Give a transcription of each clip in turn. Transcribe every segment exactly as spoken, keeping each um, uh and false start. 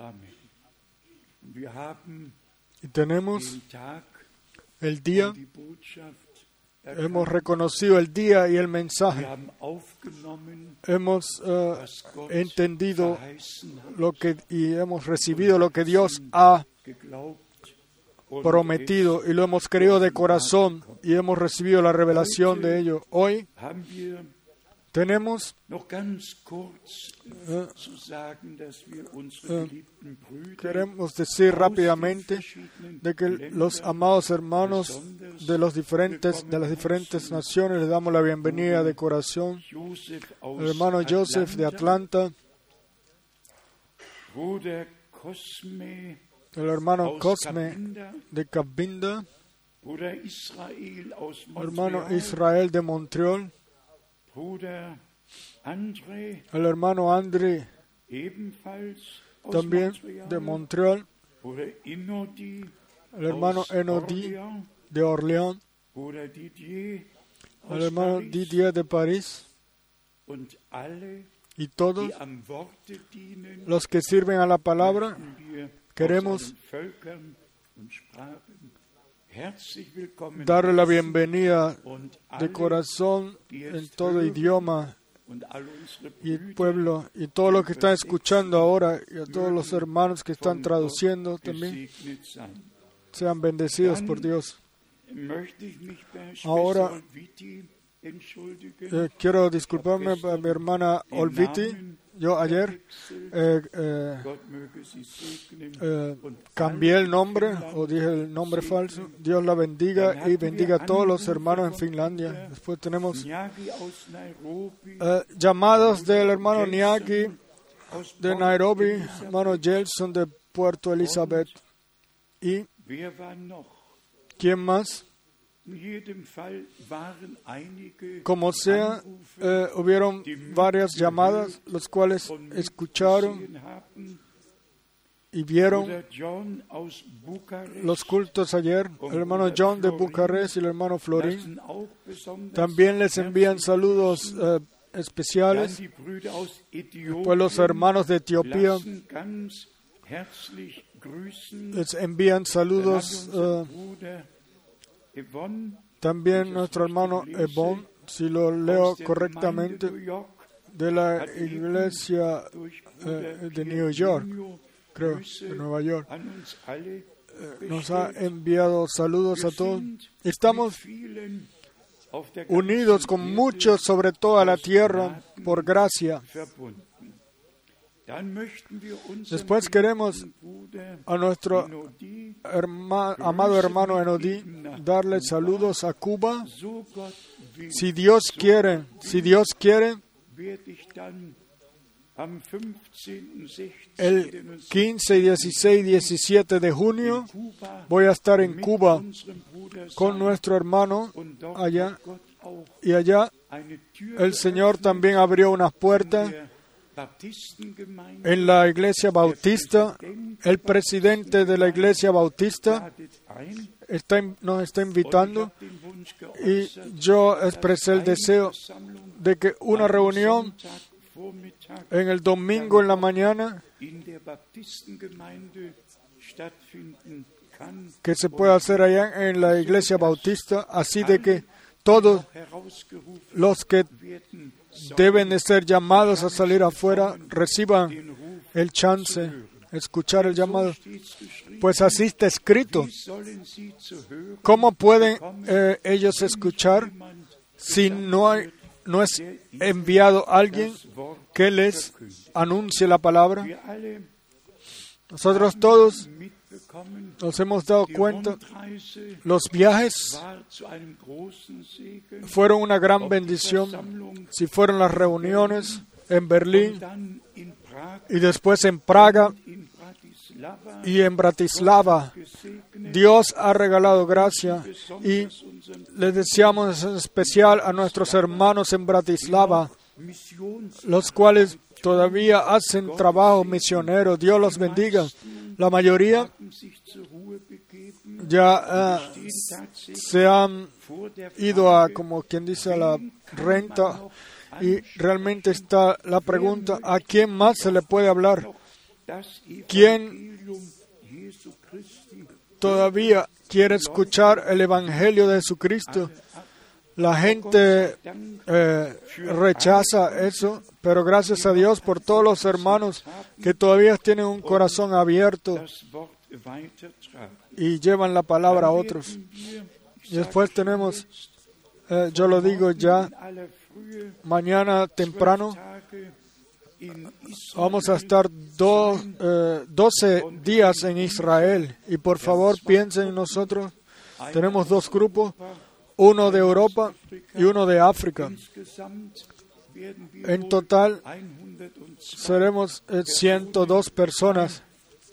Amen. Wir haben Y tenemos den Tag el día, und die Botschaft hemos erkannt. reconocido el día y el Wir mensaje. haben aufgenommen, Hemos eh, was Gott entendido verheißen hat, lo que y hemos recibido lo que Dios ha geglaubt und prometido y lo hemos creído de corazón y hemos recibido la revelación de ello. Hoy haben wir tenemos noch ganz kurz eh, zu sagen, dass wir unsere geliebten Brüder queremos decir rápidamente de que los amados hermanos de los diferentes de las diferentes naciones les damos la bienvenida de corazón. Josef El hermano aus Joseph de Atlanta, Bruder Cosme el hermano aus Cosme Kabinda, de Cabinda, Bruder Israel aus el hermano Montreal, Israel de Montreal, Bruder André el hermano André ebenfalls aus también Montreal, de Montreal, Bruder Inodi el hermano aus Enodi Orléans, de Orleans, Bruder Didier el aus hermano Paris Didier de París und alle, y todos die am Worte dienen, los que sirven a la palabra. möchten wir Queremos aus allen Völkern und Sprachen herzlich willkommen darle la heißen bienvenida und de alle corazón en todo idioma und alle unsere y el Brüder pueblo y todos los que están escuchando ahora y a todos los hermanos que están traduciendo también gesegnet sein. sean bendecidos por Dios. Möchte ich mich bei Ahora, Schwester Olviti entschuldigen. Eh, quiero disculparme para mi hermana Olviti. Yo ayer eh, eh, Gott möge sie segnen eh, und cambié el nombre o dije el nombre falso. Dios la bendiga y bendiga a todos los hermanos en Finlandia. Después tenemos Nyagi aus Nairobi, eh, llamados del hermano Niaki aus de Port Nairobi, Elizabeth. hermano Gelson de Puerto Elizabeth. ¿Y Wer war noch? quién más? In jedem Fall waren einige Como sea, Anrufe, eh, hubieron varias llamadas, los cuales von escucharon gesehen haben. y vieron Bruder John aus Bukarest los cultos ayer. El hermano John de Bucarest y el hermano Florín lassen auch besonders también les envían saludos eh, Dann especiales. die Brüder aus Pues los hermanos de Etiopía lassen ganz herzlich grüßen. les envían Dann hat saludos. unser eh, Bruder Yvonne también nuestro hermano Ebon, si lo leo aus der correctamente, Gemeinde New York de la hat eben iglesia durch eh, Bruder de Pierre New York, Junior creo, Grüße de Nueva York. an uns alle Nos ha bestellt. enviado saludos a Wir todos. sind Estamos mit vielen auf der ganzen unidos con Erde muchos sobre toda la tierra por gracia. verbunden. Dann möchten wir unseren Después queremos geliebten Bruder a nuestro Inodi, herma- amado hermano Enodi darle saludos a Cuba. so Gott will, Si Dios quiere, si Dios quiere, werde ich dann am fünfzehnten, sechzehnten el und quince, dieciséis, diecisiete de junio Kuba voy a estar en mit Cuba unserem Bruder con sein. nuestro hermano Und dort allá, hat Gott auch y allá eine Tür el Señor geöffnet también abrió unas in puertas der Baptistengemeinde. en la iglesia bautista. El presidente de la iglesia bautista Ladet ein. está, in- nos está Und ich invitando habe den Wunsch y geäußert, yo expresé el eine deseo Versammlung de que una am reunión Sonntagvormittag en el domingo en la mañana in der Baptistengemeinde stattfinden kann, que se pueda hacer allá en la iglesia bautista, así de que todos auch herausgerufen los que werden, deben de ser llamados a salir afuera reciban den Ruf el chance, escuchar el llamado. steht's geschrieben. Pues así está escrito. Wie sollen sie zu hören ¿Cómo pueden bekommen, eh, ellos escuchar jemand si no, hay, no es enviado alguien das Wort que les verkündigt? anuncie la palabra? Wir alle Nosotros todos mitbekommen, nos hemos dado die cuenta, Rundreise los viajes war zu einem großen Segen. fueron una gran Ob die bendición. Versammlung Si fueron las reuniones en und Berlín dann in Prag y después en Praga in Bratislava y en Bratislava, gesegnet, Dios ha regalado gracia y besonders unseren les deseamos en especial a nuestros hermanos en Bratislava, Missions los cuales todavía hacen trabajo misionero. Dios los bendiga. La mayoría haben sich zur Ruhe begeben, ya eh, stehen tatsächlich se han vor der ido a, Frage, como quien dice, a la renta y realmente está la pregunta, ¿a quién más se le puede hablar? ¿Quién todavía quiere escuchar el Evangelio de Jesucristo? La gente eh, rechaza eso, pero gracias a Dios por todos los hermanos que todavía tienen un corazón abierto y llevan la palabra a otros. Y después tenemos, eh, yo lo digo ya, mañana temprano vamos a estar do, eh, doce días en Israel. Y por favor piensen en nosotros. Tenemos dos grupos, uno de Europa y uno de África. En total seremos eh, ciento dos personas.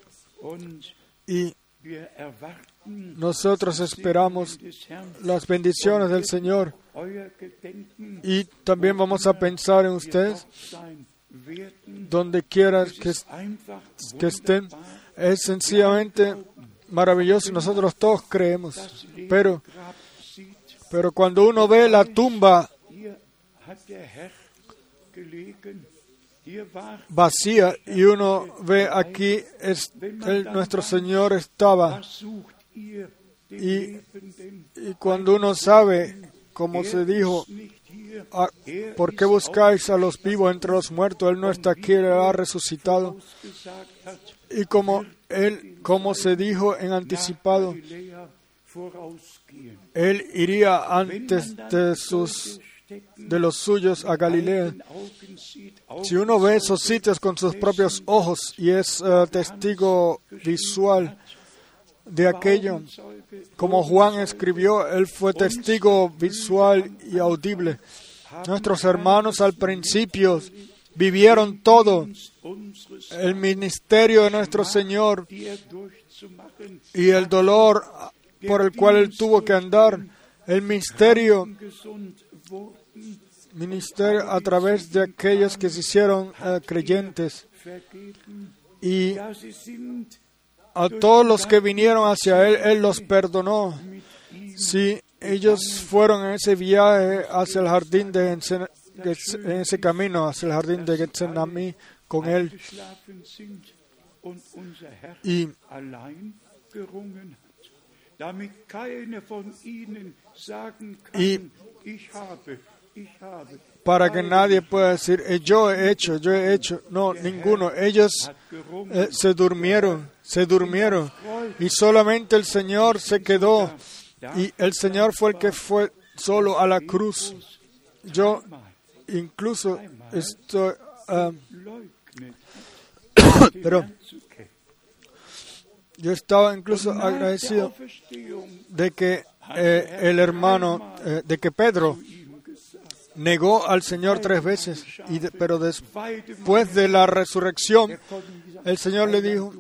Y nosotros esperamos las bendiciones del Señor. Y también vamos a pensar en ustedes, donde quiera que, que estén. Es sencillamente maravilloso. Nosotros todos creemos. Pero, pero cuando uno ve la tumba vacía y uno ve aquí, es, el, nuestro Señor estaba. Y, y cuando uno sabe, como se dijo, ah, ¿por qué buscáis a los vivos entre los muertos? Él no está aquí, Él ha resucitado. Y como Él, como se dijo en anticipado, Él iría antes de sus de los suyos a Galilea. Si uno ve esos sitios con sus propios ojos y es uh, testigo visual de aquello, como Juan escribió, él fue testigo visual y audible. Nuestros hermanos al principio vivieron todo, el ministerio de nuestro Señor y el dolor por el cual Él tuvo que andar, el misterio, ministerio a través de aquellos que se hicieron uh, creyentes. Y a todos los que vinieron hacia Él, Él los perdonó. Sí, ellos fueron en ese viaje hacia el jardín de Getsem- en ese camino hacia el jardín de Getsemaní con Él. Y Y para que nadie pueda decir, eh, yo he hecho, yo he hecho. No, ninguno. Ellos eh, se durmieron, se durmieron. Y solamente el Señor se quedó. Y el Señor fue el que fue solo a la cruz. Yo incluso estoy... Uh, pero yo estaba incluso agradecido de que eh, el hermano, eh, de que Pedro negó al Señor tres veces, y de, pero después de la resurrección, el Señor le dijo,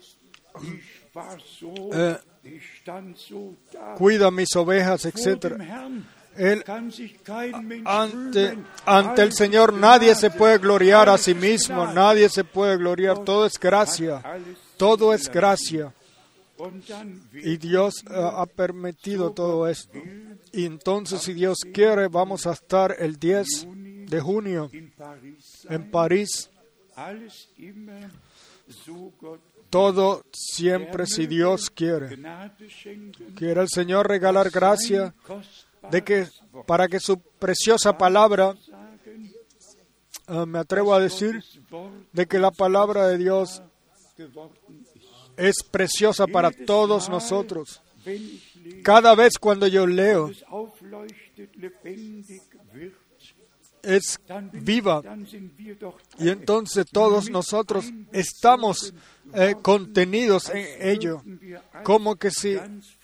eh, cuida mis ovejas, etcétera. Él, ante, ante el Señor nadie se puede gloriar a sí mismo, nadie se puede gloriar, todo es gracia, todo es gracia. Y Dios uh, ha permitido todo esto. Y entonces, si Dios quiere, vamos a estar el diez de junio en París. Todo siempre, si Dios quiere. Quiere el Señor regalar gracia de que, para que su preciosa palabra, uh, me atrevo a decir, de que la palabra de Dios es preciosa para todos nosotros. Cada vez cuando yo leo, es viva. Y entonces todos nosotros estamos eh, contenidos en ello, como que si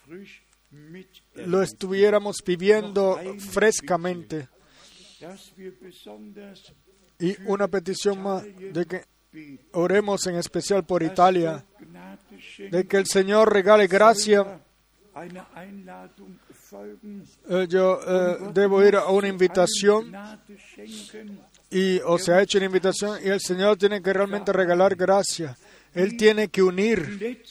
lo estuviéramos viviendo frescamente. Y una petición más, de que oremos en especial por Italia, de que el Señor regale gracia. Eh, yo eh, debo ir a una invitación y o se ha hecho una invitación y el Señor tiene que realmente regalar gracia. Él tiene que unir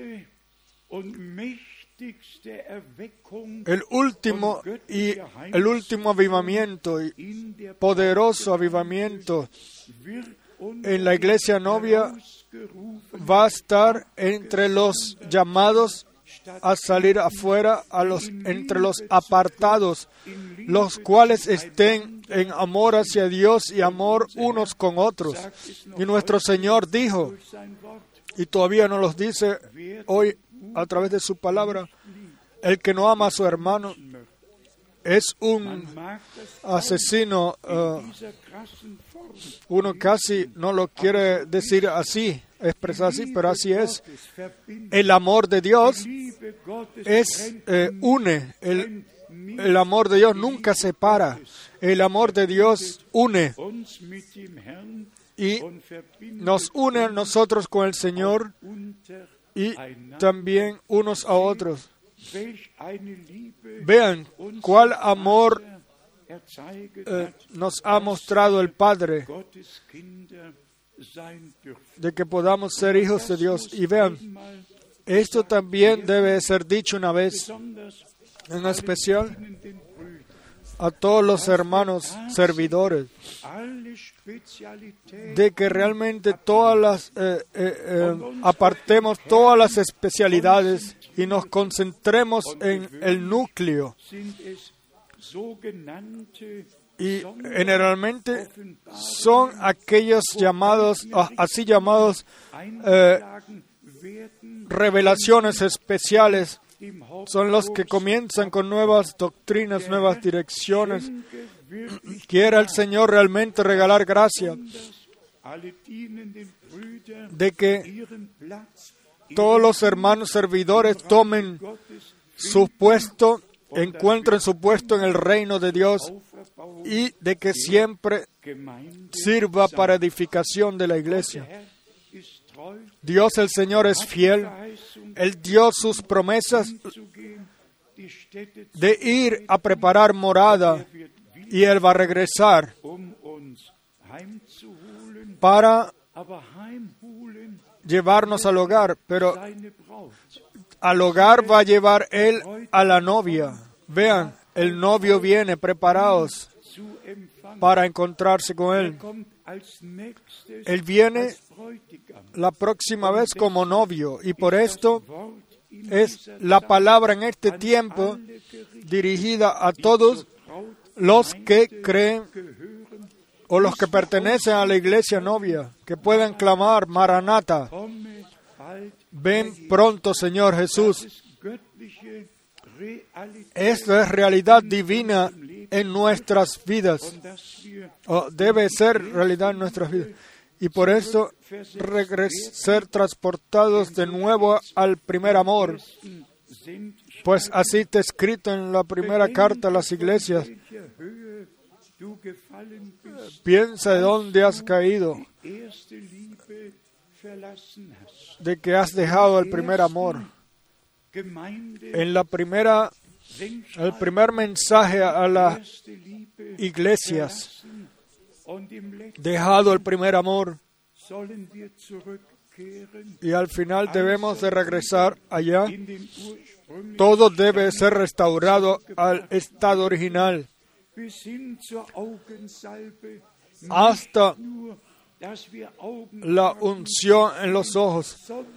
el último y el último avivamiento y poderoso avivamiento en la iglesia novia va a estar entre los llamados a salir afuera, a los, entre los apartados, los cuales estén en amor hacia Dios y amor unos con otros. Y nuestro Señor dijo, y todavía nos los dice hoy a través de su palabra, el que no ama a su hermano es un asesino. Uh, uno casi no lo quiere decir así, expresar así, pero así es. El amor de Dios es eh, une. El, el amor de Dios nunca separa. El amor de Dios une. Y nos une a nosotros con el Señor y también unos a otros. Vean cuál amor eh, nos ha mostrado el Padre, de que podamos ser hijos de Dios. Y vean, esto también debe ser dicho una vez, en especial a todos los hermanos servidores, de que realmente todas las eh, eh, eh, apartemos todas las especialidades y nos concentremos en el núcleo. Y generalmente son aquellos llamados, así llamados, eh, revelaciones especiales. Son los que comienzan con nuevas doctrinas, nuevas direcciones. Quiera el Señor realmente regalar gracia de que todos los hermanos servidores tomen su puesto, encuentren su puesto en el reino de Dios y de que siempre sirva para edificación de la iglesia. Dios el Señor es fiel. Él dio sus promesas de ir a preparar morada y Él va a regresar para llevarnos al hogar, pero al hogar va a llevar Él a la novia. Vean, el novio viene, preparados para encontrarse con Él. Él viene la próxima vez como novio, y por esto es la palabra en este tiempo dirigida a todos los que creen o los que pertenecen a la iglesia novia, que puedan clamar, Maranata, ven pronto, Señor Jesús. Esto es realidad divina en nuestras vidas, o debe ser realidad en nuestras vidas. Y por eso regres- ser transportados de nuevo al primer amor. Pues así está escrito en la primera carta a las iglesias. Piensa de dónde has caído, de que has dejado el primer amor. En la primera, el primer mensaje a las iglesias, dejado el primer amor, y al final debemos de regresar allá. Todo debe ser restaurado al estado original, hasta la unción en los ojos.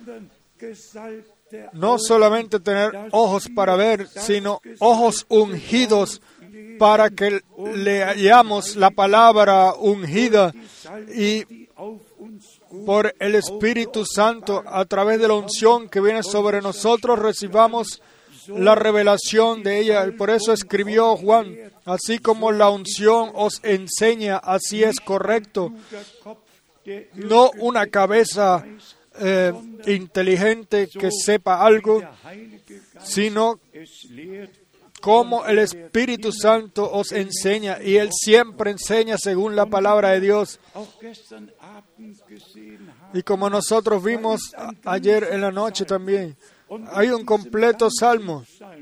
No solamente tener ojos para ver, sino ojos ungidos para que leamos la palabra ungida y por el Espíritu Santo, a través de la unción que viene sobre nosotros, recibamos la revelación de ella. Por eso escribió Juan, así como la unción os enseña, así es correcto. No una cabeza eh, inteligente que sepa algo, sino como el Espíritu Santo os enseña, y Él siempre enseña según la palabra de Dios. Y como nosotros vimos a- ayer en la noche también, hay un completo salmo.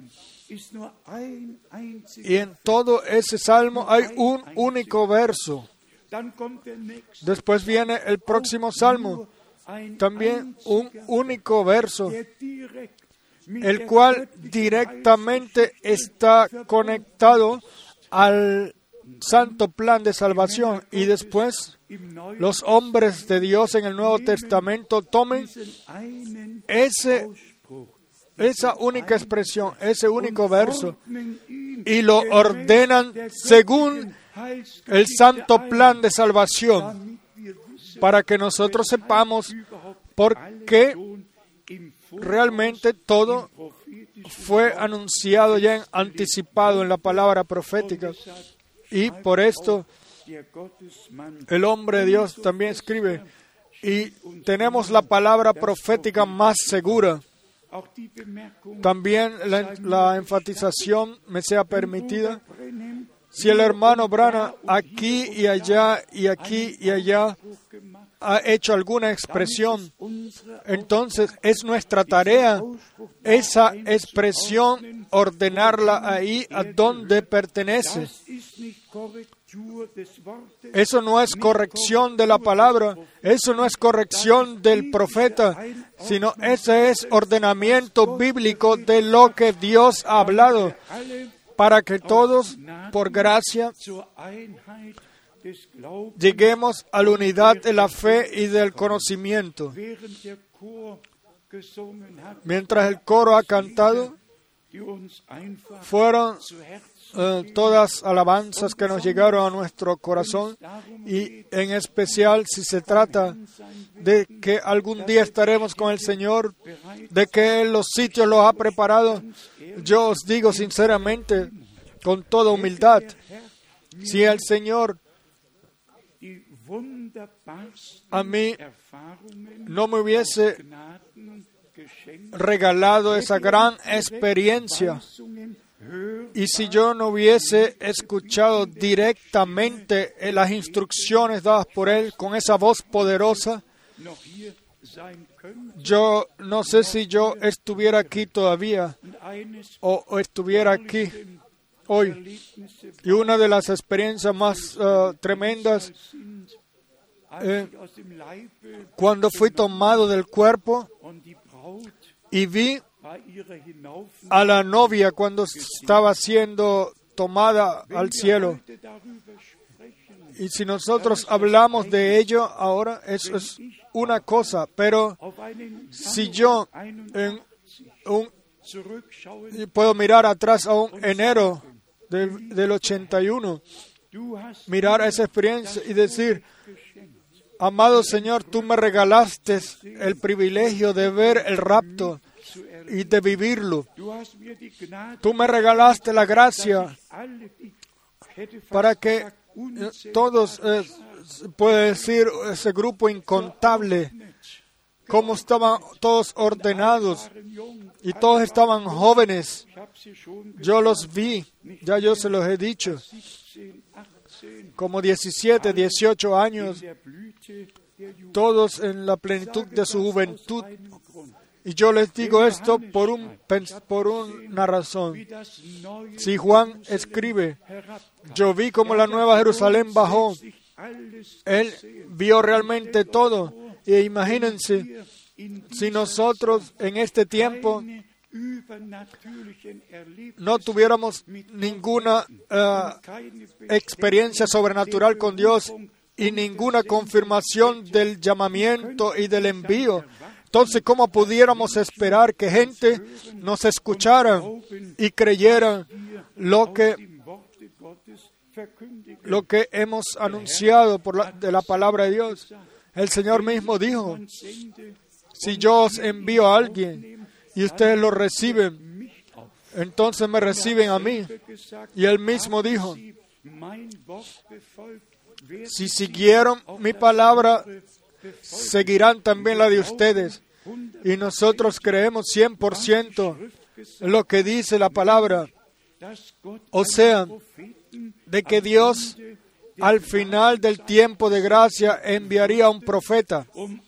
Y en todo ese salmo hay un único verso. Después viene el próximo salmo, también un único verso, el cual directamente está conectado al santo plan de salvación. Y después los hombres de Dios en el Nuevo Testamento tomen ese, esa única expresión, ese único verso, y lo ordenan según el santo plan de salvación, para que nosotros sepamos por qué realmente todo fue anunciado ya, anticipado en la palabra profética. Y por esto el hombre de Dios también escribe, y tenemos la palabra profética más segura. También la, la enfatización me sea permitida. Si el hermano Branham aquí y allá y aquí y allá ha hecho alguna expresión, entonces es nuestra tarea esa expresión ordenarla ahí a donde pertenece. Eso no es corrección de la palabra, eso no es corrección del profeta, sino ese es ordenamiento bíblico de lo que Dios ha hablado, para que todos, por gracia, lleguemos a la unidad de la fe y del conocimiento. Mientras el coro ha cantado, fueron uh, todas alabanzas que nos llegaron a nuestro corazón, y en especial si se trata de que algún día estaremos con el Señor, de que Él los sitios los ha preparado. Yo os digo sinceramente, con toda humildad, si el Señor a mí no me hubiese regalado esa gran experiencia, y si yo no hubiese escuchado directamente las instrucciones dadas por Él con esa voz poderosa, yo no sé si yo estuviera aquí todavía o, o estuviera aquí hoy. Y una de las experiencias más uh, tremendas, eh, cuando fui tomado del cuerpo y vi a la novia cuando estaba siendo tomada al cielo. Y si nosotros hablamos de ello ahora, eso es una cosa, pero si yo en un, puedo mirar atrás a un enero del, del ochenta y uno, mirar esa experiencia y decir, amado Señor, tú me regalaste el privilegio de ver el rapto y de vivirlo. Tú me regalaste la gracia para que todos, eh, puede decir, ese grupo incontable, cómo estaban todos ordenados y todos estaban jóvenes. Yo los vi, ya yo se los he dicho, como diecisiete, dieciocho años, todos en la plenitud de su juventud. Y yo les digo esto por, un, por una razón. Si Juan escribe, yo vi como la Nueva Jerusalén bajó, él vio realmente todo. Y imagínense, si nosotros en este tiempo no tuviéramos ninguna uh, experiencia sobrenatural con Dios y ninguna confirmación del llamamiento y del envío, entonces, ¿cómo pudiéramos esperar que gente nos escuchara y creyera lo que, lo que hemos anunciado por la, de la palabra de Dios? El Señor mismo dijo, si yo os envío a alguien y ustedes lo reciben, entonces me reciben a mí. Y Él mismo dijo, si siguieron mi palabra, seguirán también la de ustedes. Y nosotros creemos cien por ciento lo que dice la palabra. O sea, de que Dios al final del tiempo de gracia enviaría a un profeta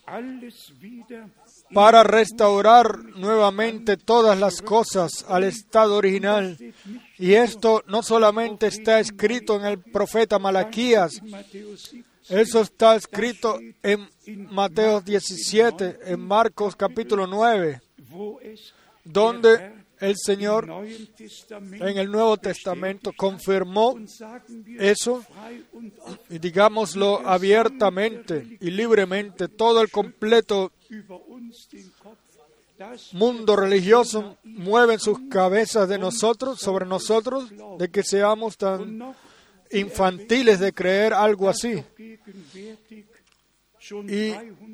para restaurar nuevamente todas las cosas al estado original. Y esto no solamente está escrito en el profeta Malaquías, eso está escrito en Mateo diecisiete, en Marcos capítulo nueve, donde el Señor en el Nuevo Testamento confirmó eso, y digámoslo abiertamente y libremente, todo el completo mundo religioso mueve sus cabezas de nosotros, sobre nosotros, de que seamos tan infantiles de creer algo así. Y,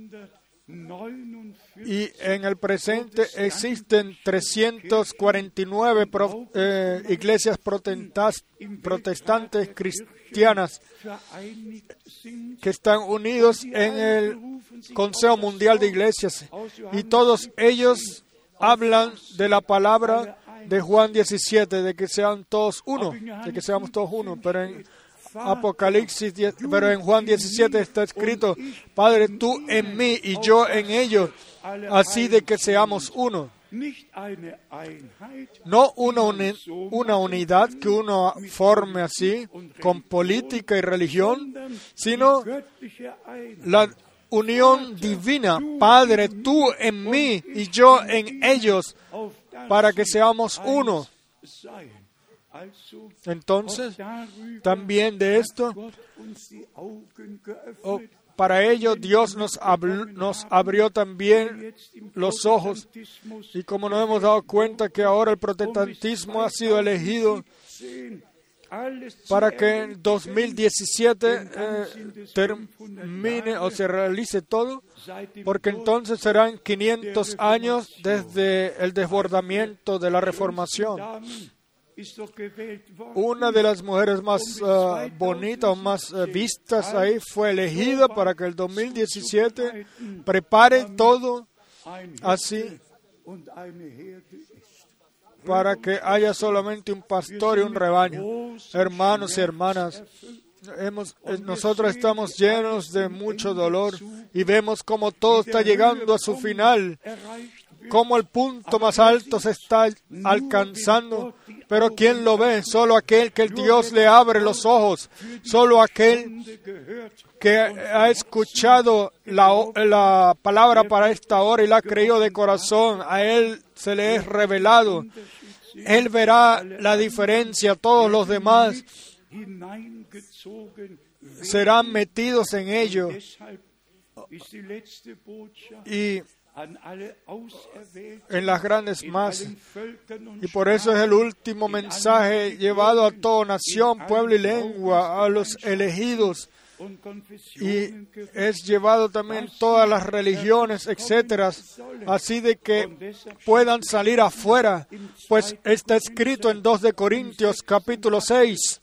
y en el presente existen trescientas cuarenta y nueve pro, eh, iglesias protestantes cristianas que están unidos en el Consejo Mundial de Iglesias, y todos ellos hablan de la palabra de Juan diecisiete, de que sean todos uno, de que seamos todos uno, pero en Apocalipsis, pero en Juan diecisiete está escrito: Padre, tú en mí y yo en ellos, así de que seamos uno. No una, uni- una unidad que uno forme así, con política y religión, sino la unión divina. Padre, tú en mí y yo en ellos, para que seamos uno. Entonces, también de esto, oh, para ello Dios nos, habl- nos abrió también los ojos, y como nos hemos dado cuenta que ahora el protestantismo ha sido elegido para que en dos mil diecisiete eh, termine o se realice todo, porque entonces serán quinientos años desde el desbordamiento de la Reformación. Una de las mujeres más uh, bonitas o más uh, vistas ahí fue elegida para que el dos mil diecisiete prepare todo así, para que haya solamente un pastor y un rebaño. Hermanos y hermanas, hemos, nosotros estamos llenos de mucho dolor y vemos cómo todo está llegando a su final, cómo el punto más alto se está alcanzando. Pero ¿quién lo ve? Solo aquel que el Dios le abre los ojos, solo aquel que ha escuchado la, la palabra para esta hora y la ha creído de corazón. A él se le es revelado. Él verá la diferencia. Todos los demás serán metidos en ello. Y en las grandes masas. Y por eso es el último mensaje llevado a toda nación, pueblo y lengua, a los elegidos. Y es llevado también todas las religiones, etcétera, así de que puedan salir afuera, pues está escrito en dos de Corintios capítulo seis: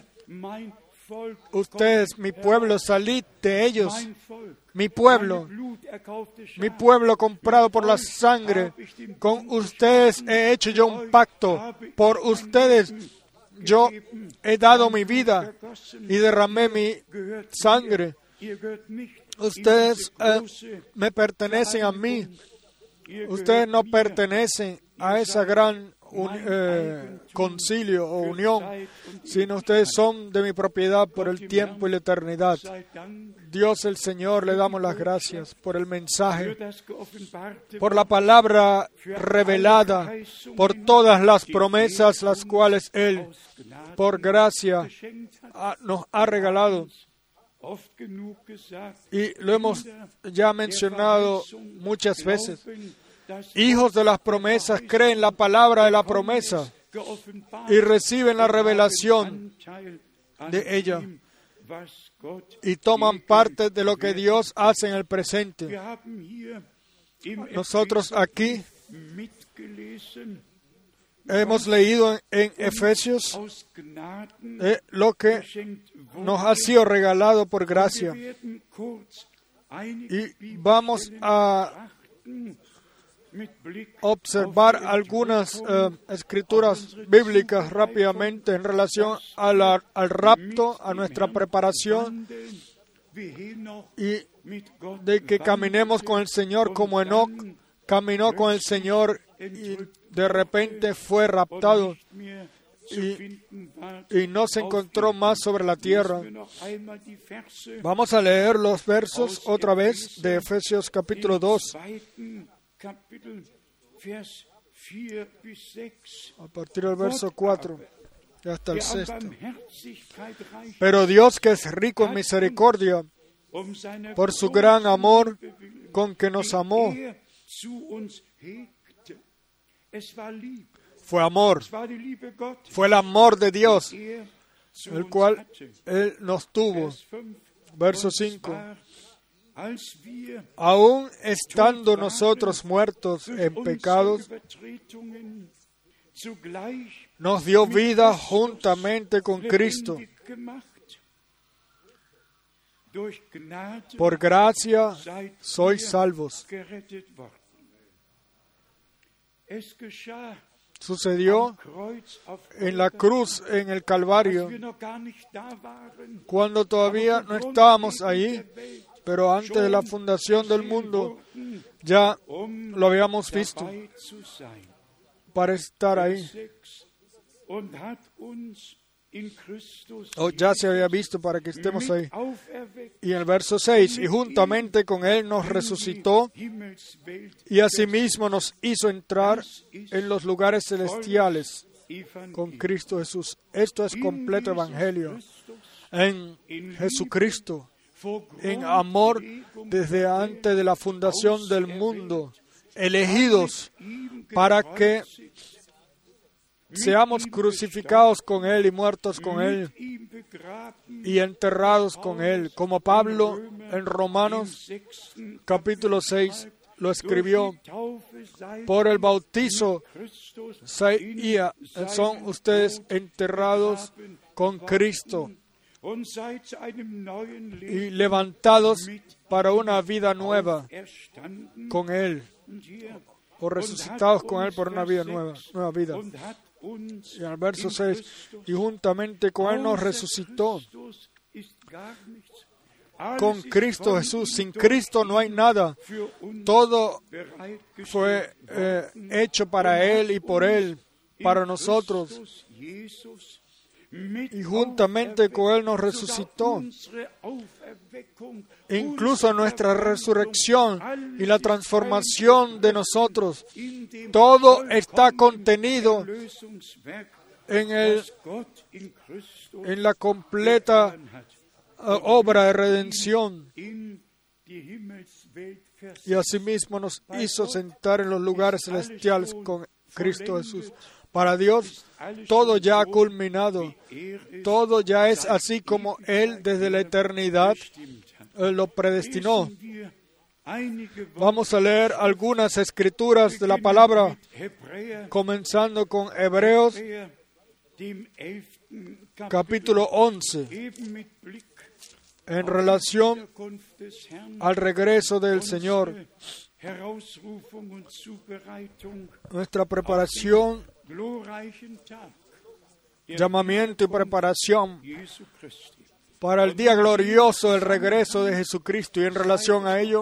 ustedes, mi pueblo, salid de ellos. Mi pueblo, mi pueblo comprado por la sangre, con ustedes he hecho yo un pacto, por ustedes yo he dado mi vida y derramé mi sangre. Ustedes eh, me pertenecen a mí, ustedes no pertenecen a esa gran un, eh, concilio o unión, sino ustedes son de mi propiedad por el tiempo y la eternidad. Dios el Señor, le damos las gracias por el mensaje, por la palabra revelada, por todas las promesas las cuales Él, por gracia, ha, nos ha regalado. Y lo hemos ya mencionado muchas veces. Hijos de las promesas creen la palabra de la promesa y reciben la revelación de ella y toman parte de lo que Dios hace en el presente. Nosotros aquí hemos leído en, en Efesios eh, lo que nos ha sido regalado por gracia. Y vamos a observar algunas uh, escrituras bíblicas rápidamente en relación a la, al rapto, a nuestra preparación, y de que caminemos con el Señor como Enoc caminó con el Señor y de repente fue raptado y, y no se encontró más sobre la tierra. Vamos a leer los versos otra vez de Efesios capítulo dos. a partir del verso cuatro y hasta el sexto. Pero Dios, que es rico en misericordia, por su gran amor con que nos amó, fue amor, fue el amor de Dios, el cual Él nos tuvo. Verso cinco. Aún estando nosotros muertos en pecados, nos dio vida juntamente con Cristo. Por gracia sois salvos. Sucedió en la cruz, en el Calvario, cuando todavía no estábamos ahí, pero antes de la fundación del mundo ya lo habíamos visto para estar ahí. O ya se había visto para que estemos ahí. Y en el verso seis, y juntamente con Él nos resucitó y asimismo nos hizo entrar en los lugares celestiales con Cristo Jesús. Esto es completo evangelio. En Jesucristo, en amor desde antes de la fundación del mundo, elegidos para que seamos crucificados con Él y muertos con Él y enterrados con Él. Como Pablo en Romanos capítulo seis lo escribió, por el bautizo son ustedes enterrados con Cristo y levantados para una vida nueva con Él, o resucitados con Él por una vida nueva, nueva vida. Y en el verso seis, y juntamente con Él nos resucitó. Con Cristo Jesús. Sin Cristo no hay nada. Todo fue eh, hecho para Él y por Él, para nosotros. Y juntamente con Él nos resucitó. Incluso nuestra resurrección y la transformación de nosotros, todo está contenido en, el, en la completa uh, obra de redención. Y asimismo nos hizo sentar en los lugares celestiales con Cristo Jesús. Para Dios, todo ya ha culminado. Todo ya es así como Él desde la eternidad eh, lo predestinó. Vamos a leer algunas escrituras de la palabra, comenzando con Hebreos, capítulo once, en relación al regreso del Señor, nuestra preparación, llamamiento y preparación para el día glorioso del regreso de Jesucristo. Y en relación a ello,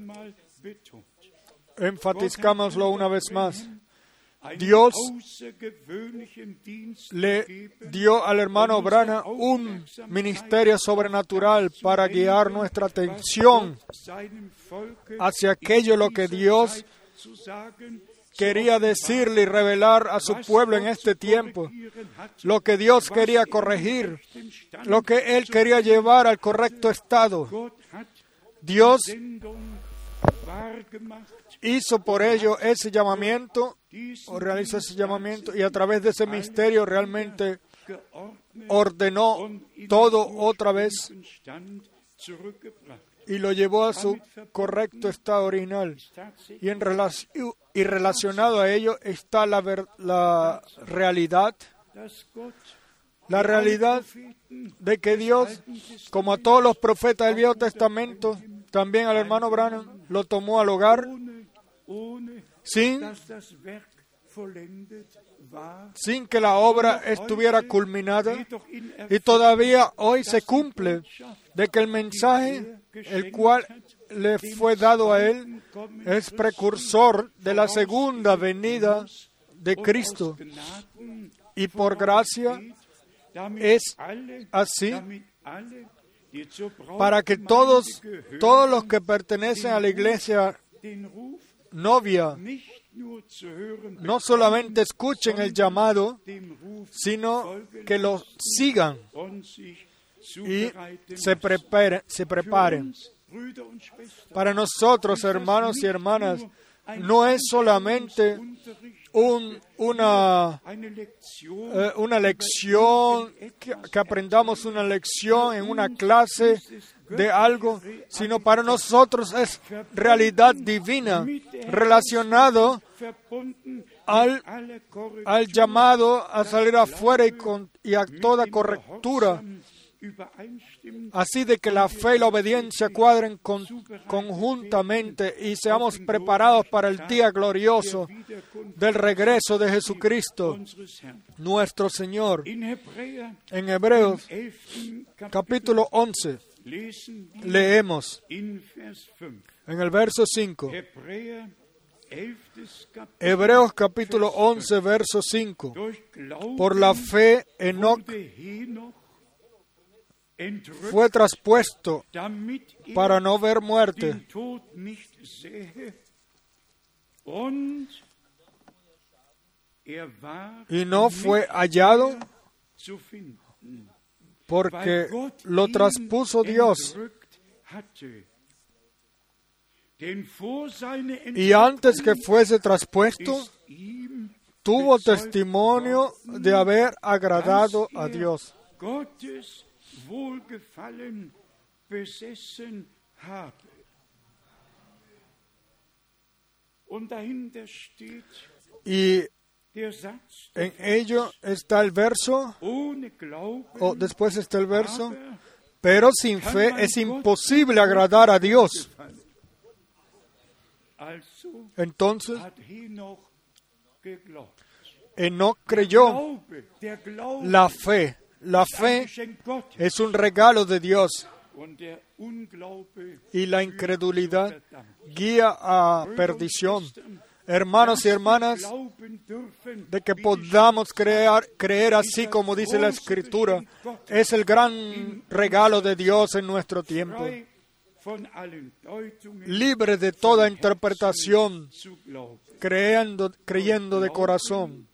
enfatizcámoslo una vez más. Dios le dio al hermano Branham un ministerio sobrenatural para guiar nuestra atención hacia aquello lo que Dios quería decirle y revelar a su pueblo en este tiempo, lo que Dios quería corregir, lo que Él quería llevar al correcto estado. Dios hizo por ello ese llamamiento, o realizó ese llamamiento, y a través de ese misterio realmente ordenó todo otra vez y lo llevó a su correcto estado original. Y, en relación, y relacionado a ello está la, ver, la realidad, la realidad de que Dios, como a todos los profetas del Viejo Testamento, también al hermano Branham lo tomó al hogar sin, sin que la obra estuviera culminada, y todavía hoy se cumple de que el mensaje, el cual le fue dado a él, es precursor de la segunda venida de Cristo. Y por gracia es así para que todos, todos los que pertenecen a la iglesia novia no solamente escuchen el llamado, sino que lo sigan y se preparen, se preparen. Para nosotros, hermanos y hermanas, no es solamente un, una, eh, una lección, que, que aprendamos una lección en una clase de algo, sino para nosotros es realidad divina, relacionado al, al llamado a salir afuera y, con, y a toda correctura, así de que la fe y la obediencia cuadren con, conjuntamente y seamos preparados para el día glorioso del regreso de Jesucristo, nuestro Señor. En Hebreos, capítulo once, leemos en el verso cinco. Hebreos capítulo once, verso cinco. Por la fe, Enoc fue traspuesto para no ver muerte, y no fue hallado porque lo traspuso Dios. Y antes que fuese traspuesto, tuvo testimonio de haber agradado a Dios. Wohlgefallen besessen habe. Und dahinter steht y der Satz, en ello está el verso, ohne Glauben, o después está el verso, pero sin fe es imposible agradar a Dios. Also Entonces, hat Henoch geglaubt. Enoc creyó. Glaube, der Glaube, La fe. La fe es un regalo de Dios y la incredulidad guía a perdición. Hermanos y hermanas, de que podamos creer, creer así como dice la Escritura, es el gran regalo de Dios en nuestro tiempo. Libre de toda interpretación, creyendo, creyendo de corazón.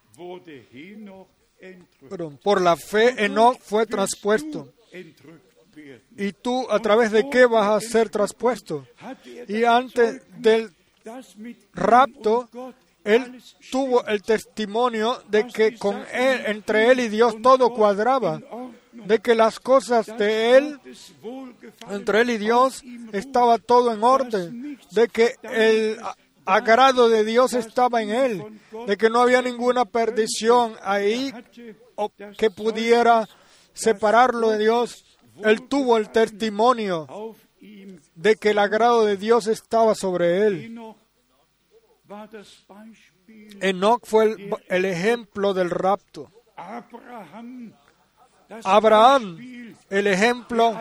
Perdón, por la fe Enoc fue traspuesto. ¿Y tú a través de qué vas a ser traspuesto? Y antes del rapto, él tuvo el testimonio de que con él, entre él y Dios, todo cuadraba. De que las cosas de él, entre él y Dios, estaba todo en orden. De que el agrado de Dios estaba en él, de que no había ninguna perdición ahí o que pudiera separarlo de Dios. Él tuvo el testimonio de que el agrado de Dios estaba sobre él. Enoc fue el, el ejemplo del rapto. Abraham, el ejemplo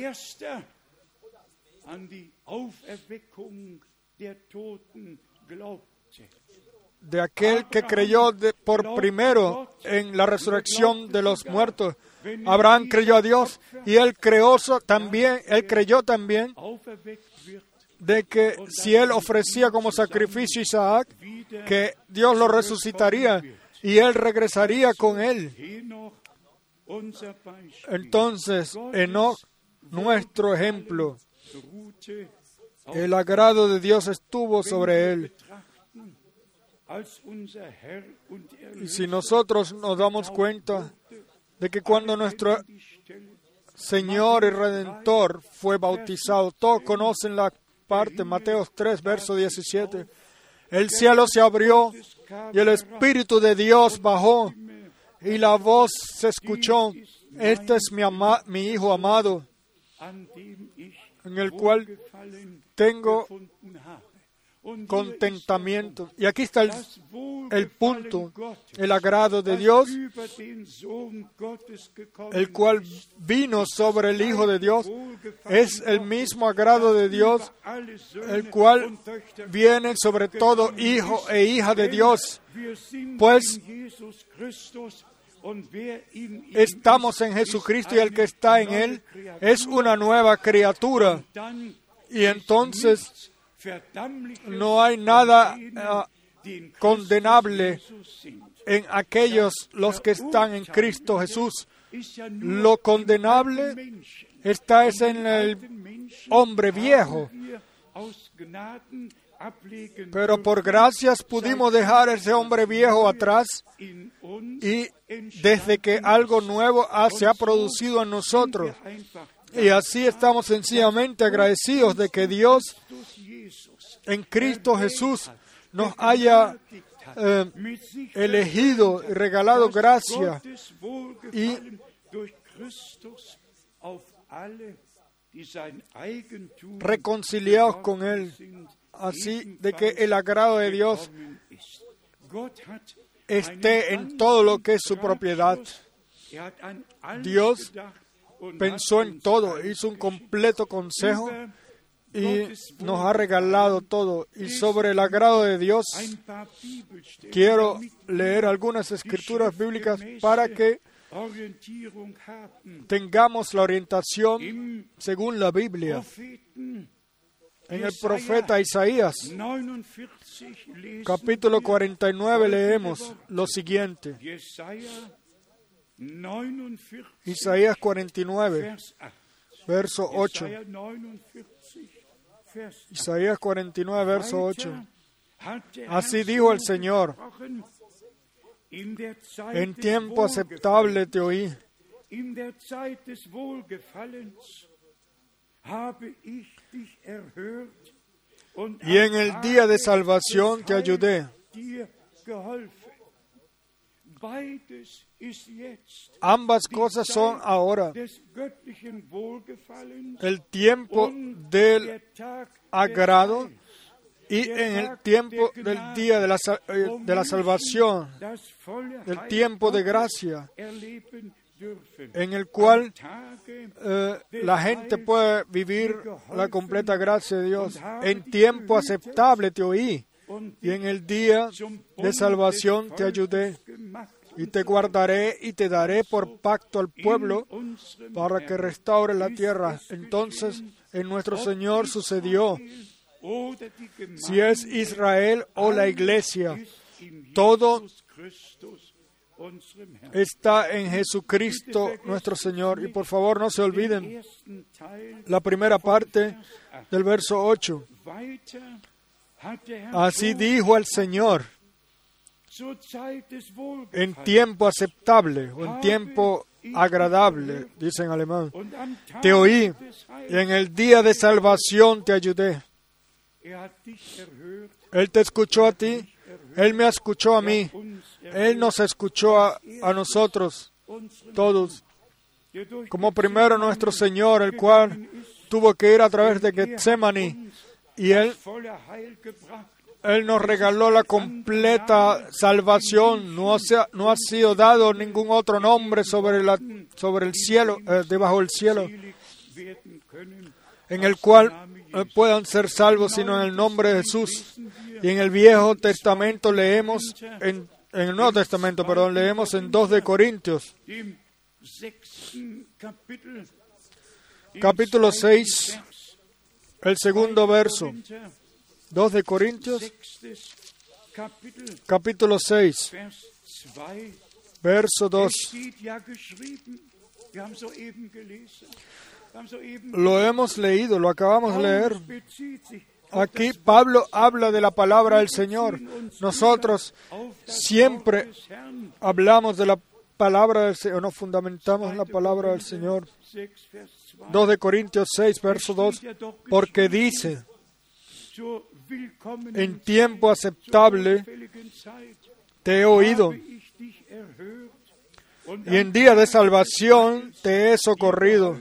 de aquel que creyó de, por primero en la resurrección de los muertos. Abraham creyó a Dios y él creó también, él creyó también de que si él ofrecía como sacrificio a Isaac, que Dios lo resucitaría y él regresaría con él. Entonces, Enoc, nuestro ejemplo, el agrado de Dios estuvo sobre él. Y si nosotros nos damos cuenta de que cuando nuestro Señor y Redentor fue bautizado, todos conocen la parte, Mateo tres, verso diecisiete, el cielo se abrió y el Espíritu de Dios bajó y la voz se escuchó: este es mi, ama- mi Hijo amado, en el cual tengo contentamiento. Y aquí está el, el punto, el agrado de Dios, el cual vino sobre el Hijo de Dios, es el mismo agrado de Dios, el cual viene sobre todo hijo e hija de Dios, pues estamos en Jesucristo y el que está en Él es una nueva criatura. Y entonces no hay nada uh, condenable en aquellos los que están en Cristo Jesús. Lo condenable está es en el hombre viejo. Pero por gracias pudimos dejar ese hombre viejo atrás y desde que algo nuevo se ha producido en nosotros. Y así estamos sencillamente agradecidos de que Dios en Cristo Jesús nos haya eh, elegido y regalado gracia y reconciliados con Él, así de que el agrado de Dios esté en todo lo que es su propiedad. Dios pensó en todo, hizo un completo consejo y nos ha regalado todo. Y sobre el agrado de Dios, quiero leer algunas escrituras bíblicas para que tengamos la orientación según la Biblia. En el profeta Isaías, capítulo cuarenta y nueve, leemos lo siguiente. Isaías cuarenta y nueve, verso ocho. Isaías cuarenta y nueve, verso ocho. Así dijo el Señor: en tiempo aceptable te oí, y en el día de salvación te ayudé. Ambas cosas son ahora. El tiempo del agrado y en el tiempo del día de la, de la salvación, el tiempo de gracia, en el cual eh, la gente puede vivir la completa gracia de Dios. En tiempo aceptable te oí, y en el día de salvación te ayudé. Y te guardaré y te daré por pacto al pueblo para que restaure la tierra. Entonces, en nuestro Señor sucedió, si es Israel o la iglesia, todo está en Jesucristo nuestro Señor. Y por favor no se olviden la primera parte del verso ocho. Así dijo el Señor: en tiempo aceptable o en tiempo agradable, dice en alemán, te oí, y en el día de salvación te ayudé. Él te escuchó a ti, Él me escuchó a mí, Él nos escuchó a, a nosotros todos. Como primero nuestro Señor, el cual tuvo que ir a través de Getsemaní, y Él Él nos regaló la completa salvación. No, se, no ha sido dado ningún otro nombre sobre, la, sobre el cielo, eh, debajo del cielo, en el cual eh, puedan ser salvos, sino en el nombre de Jesús. Y en el Viejo Testamento leemos, en, en el Nuevo Testamento, perdón, leemos en dos de Corintios, capítulo seis, el segundo verso. dos de Corintios, capítulo seis, verso dos. Lo hemos leído, lo acabamos de leer. Aquí Pablo habla de la palabra del Señor. Nosotros siempre hablamos de la palabra del Señor, nos fundamentamos en la palabra del Señor. dos de Corintios seis, verso dos, porque dice: en tiempo aceptable te he oído, y en día de salvación te he socorrido.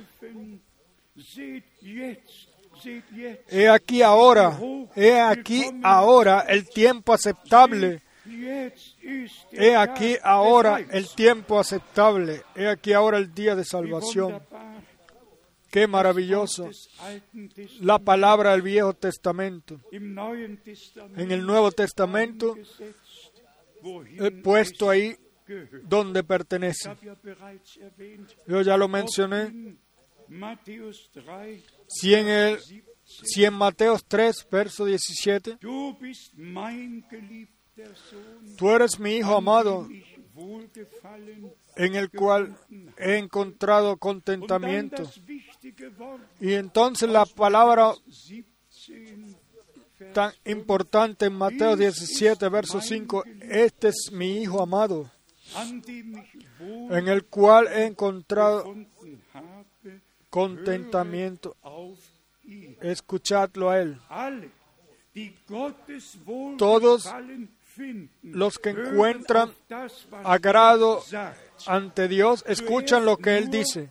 He aquí ahora, he aquí ahora el tiempo aceptable. He aquí ahora el tiempo aceptable. He aquí ahora el día de salvación. ¡Qué maravilloso! La palabra del Viejo Testamento. En el Nuevo Testamento he puesto ahí donde pertenece. Yo ya lo mencioné. Si en el Si en Mateo tres, verso diecisiete, Du bist mein geliebter Sohn, tú eres mi Hijo amado, an dem ich Wohlgefallen en el cual he encontrado und dann contentamiento. das wichtige Wort Y entonces la palabra siebzehn, Vers tan importante en Mateo diecisiete, verso cinco, este es mi Hijo amado, an dem ich en el cual he encontrado wohlgefunden habe, contentamiento. auf ihn. Escuchadlo a Él. Alle, die Gottes Todos Wohlgefallen finden, los que hören encuentran auf das, was agrado er sagt. ante Dios, escuchan lo que Él dice.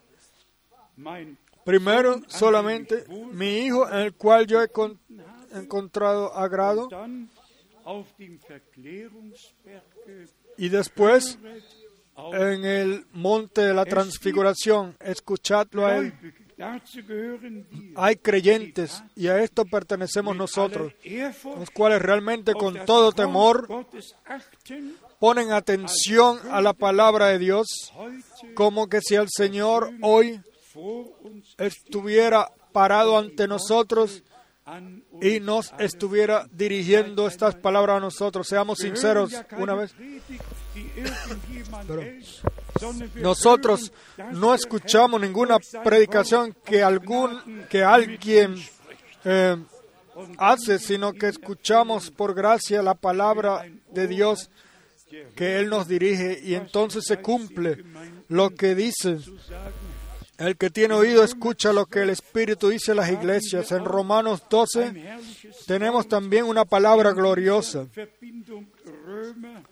Mein Primero, Sohn, an solamente dem ich wohl- mi Hijo, en el cual yo he con- encontrado agrado, dann auf dem Verklärungsberge, y después höret auf en el monte de la transfiguración, escuchadlo a Él. Gläubige. Dazu gehören wir, Hay creyentes, y a esto pertenecemos mit nosotros, aller Ehrfurcht los cuales realmente auf con das todo Wort temor Gottes achten, ponen atención a la palabra de Dios, heute como que si el Señor hoy vor uns estuviera parado ante nosotros an uns y nos estuviera dirigiendo estas palabras a nosotros. Seamos Wir hören sinceros ja keine una vez. Predigt, die irgendjemand Pero hält, sondern wir nosotros hören, dass no der escuchamos Herr ninguna durch sein predicación Wort que aus algún Gnaden que mit alguien uns spricht. eh, Und hace, sino que escuchamos por gracia la palabra de Dios que Él nos dirige, y entonces se cumple lo que dice. zu sagen, El que tiene oído escucha lo que el Espíritu dice a las iglesias. En Romanos doce ein herrliches tenemos también una palabra gloriosa. Verbindung Römer,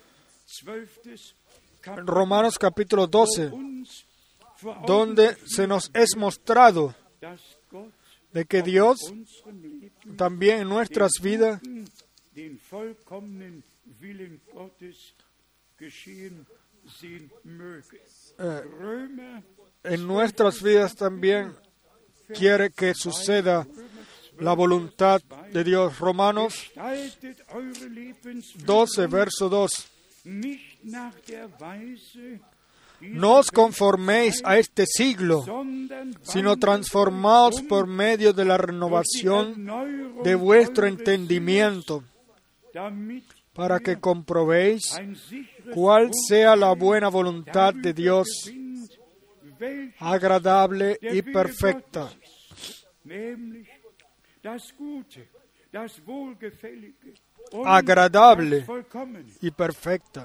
zwölftes En Romanos capítulo doce, uns vor Augen donde se nos es mostrado dass Gott de que Dios unserem Leben también en nuestras vidas den vollkommenen Willen Gottes geschehen sehen möge. Eh, Römer, en nuestras vidas también quiere que suceda la voluntad de Dios. Romanos gestaltet eure Lebensführung doce, verso dos. nicht nach der Weise dieser No os conforméis a este siglo, sondern sino wandelt transformaos um por medio de la durch die renovación Erneuerung de vuestro eures entendimiento, Sinnes, damit para que ihr comprobéis ein sicheres cuál sea la Urteil buena voluntad de darüber Dios, gewinnt, welches agradable der y Wille perfecta. Gottes ist, nämlich das Gute, das Wohlgefällige und Agradable das Vollkommene. Y perfecta.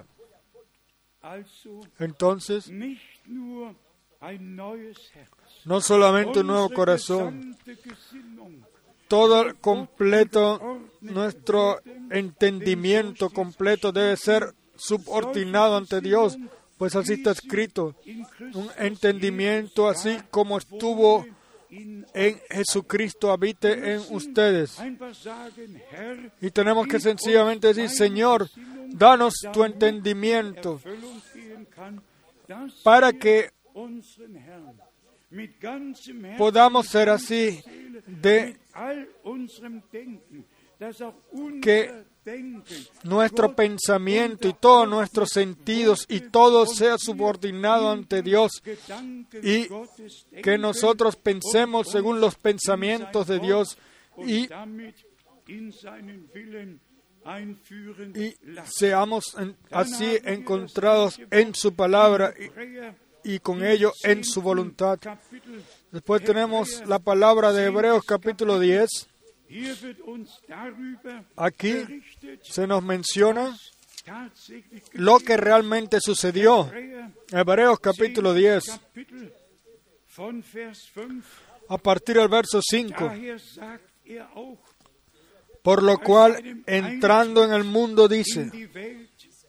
Also Entonces, nicht nur ein neues Herz, no solamente un nuevo unsere corazón, gesamte Gesinnung, todo el completo, nuestro entendimiento completo debe ser subordinado ante Dios, pues así está escrito, in Christus un entendimiento así como estuvo in en Jesucristo habite en ustedes. einfach sagen, Herr, Y tenemos que sencillamente decir, Señor, danos tu entendimiento Erfüllung gehen kann, dass para wir que unseren Herrn mit ganzem Herzen, podamos ser así de mit all unserem Denken, dass auch unser que Denken nuestro Gott pensamiento y unter todos Gott nuestros sentidos y Worte todo und sea wir subordinado in ante die Dios, Gedanken y Gottes denken que nosotros pensemos und según uns los in pensamientos de sein Dios Wort y, und damit in seinen Willen einführen y lassen. seamos en- Dann así haben wir das encontrados gleiche en Wort su palabra in Hebräer, y, y con im ello en su zehnten voluntad. Kapitel. Después tenemos la palabra de Hebreos capítulo diez. Hier wird uns darüber Aquí berichtet, se nos menciona tatsächlich lo que realmente sucedió. Hebräer, Hebreos capítulo diez, Kapitel von Vers fünf. a partir del verso cinco. Daher sagt er auch, Por lo cual, entrando en el mundo, dice, in die Welt,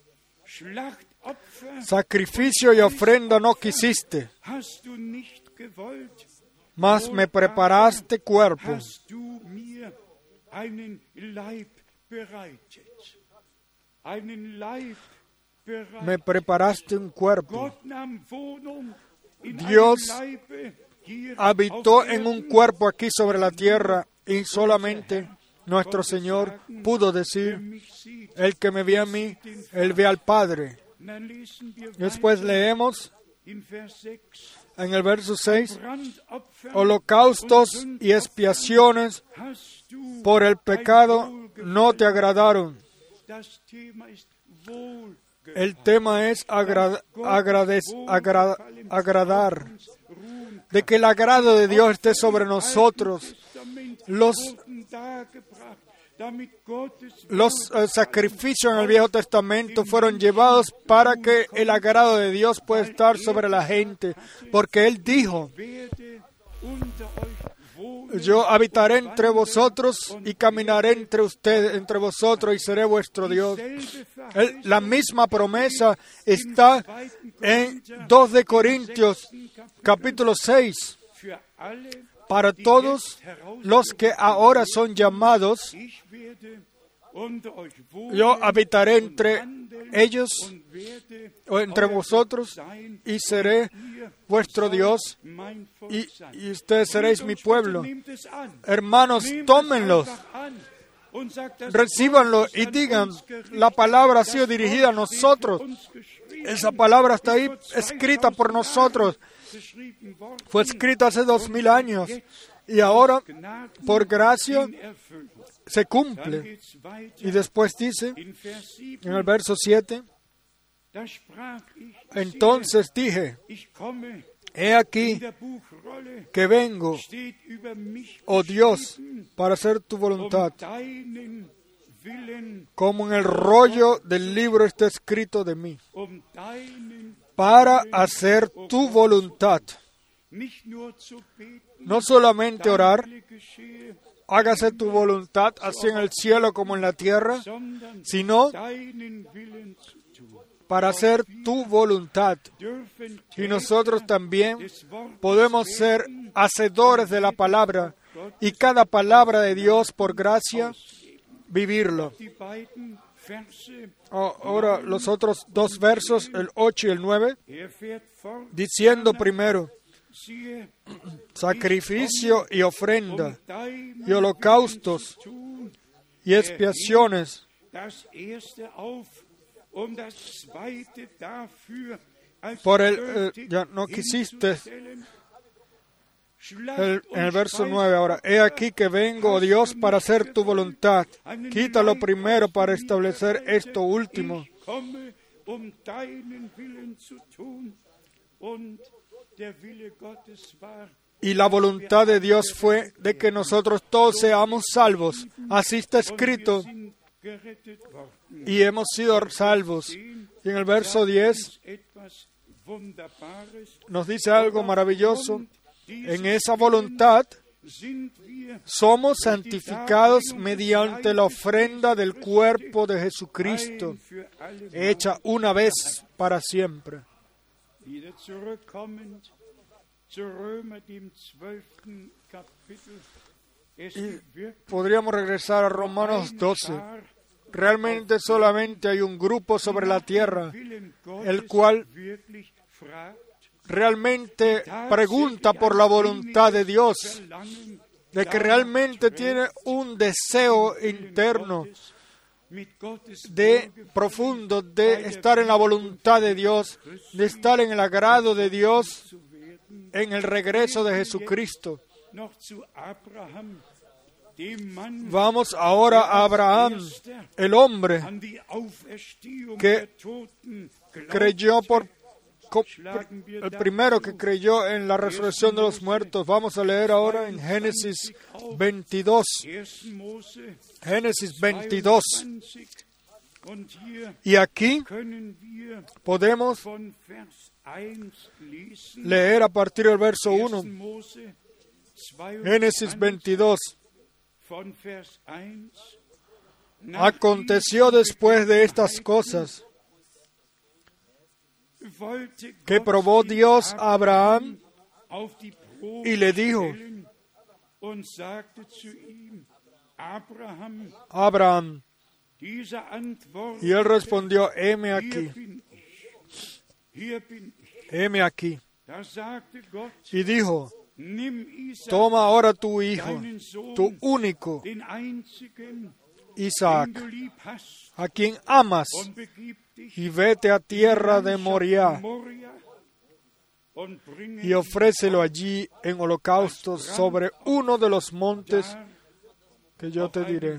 Schlachtopfer sacrificio y ofrenda no quisiste, hast du nicht gewollt, mas me preparaste cuerpo. hast du mir einen Leib bereitet. Einen Leib bereitet. Me preparaste un cuerpo. Gott nahm Wohnung in Dios einem Leibe hier Habitó auf en un Erden. cuerpo aquí sobre la tierra, y solamente nuestro Señor pudo Wer decir, mich sieht. el que me ve a mí, él ve al Padre. Und dann lesen wir Después weiter leemos in Vers sechs. En el verso seis, holocaustos y expiaciones por el pecado no te agradaron. El tema es agrad, agrades, agrad, agradar, de que el agrado de Dios esté sobre nosotros. Los, los uh, sacrificios en el Viejo Testamento fueron llevados para que el agrado de Dios pueda estar sobre la gente, porque Él dijo: yo habitaré entre vosotros y caminaré entre ustedes, entre vosotros, y seré vuestro Dios. El, la misma promesa está en dos de Corintios, capítulo seis. Para todos los que ahora son llamados, yo habitaré entre ellos o entre vosotros y seré vuestro Dios y, y ustedes seréis mi pueblo. Hermanos, tómenlos, recíbanlo y digan: la palabra ha sido dirigida a nosotros. Esa palabra está ahí escrita por nosotros. Fue escrita hace dos mil años y ahora, por gracia, se cumple. Y después dice, en el verso siete, entonces dije: he aquí que vengo, oh Dios, para hacer tu voluntad, como en el rollo del libro está escrito de mí, para hacer tu voluntad. No solamente orar, hágase tu voluntad, así en el cielo como en la tierra, sino para hacer tu voluntad. Y nosotros también podemos ser hacedores de la palabra, y cada palabra de Dios, por gracia, vivirlo. Oh, ahora los otros dos versos, el ocho y el nueve, diciendo primero: sacrificio y ofrenda, y holocaustos y expiaciones. Por el, eh, ya no quisiste. El, en el verso nueve ahora: he aquí que vengo, oh Dios, para hacer tu voluntad. Quítalo primero para establecer esto último. Y la voluntad de Dios fue de que nosotros todos seamos salvos. Así está escrito. Y hemos sido salvos. Y en el verso diez nos dice algo maravilloso. En esa voluntad somos santificados mediante la ofrenda del cuerpo de Jesucristo, hecha una vez para siempre. Y podríamos regresar a Romanos doce. Realmente solamente hay un grupo sobre la tierra el cual realmente pregunta por la voluntad de Dios, de que realmente tiene un deseo interno de profundo de estar en la voluntad de Dios, de estar en el agrado de Dios, en el regreso de Jesucristo. Vamos ahora a Abraham, el hombre que creyó por el primero que creyó en la resurrección de los muertos. Vamos a leer ahora en Génesis veintidós. Génesis veintidós. Y aquí podemos leer a partir del verso uno. Génesis veintidós. Aconteció después de estas cosas que probó Dios a Abraham y le dijo: Abraham. Y él respondió: heme aquí, heme aquí. Y dijo: toma ahora tu hijo, tu único, Isaac, a quien amas, y vete a tierra de Moriah y ofrécelo allí en holocausto sobre uno de los montes que yo te diré.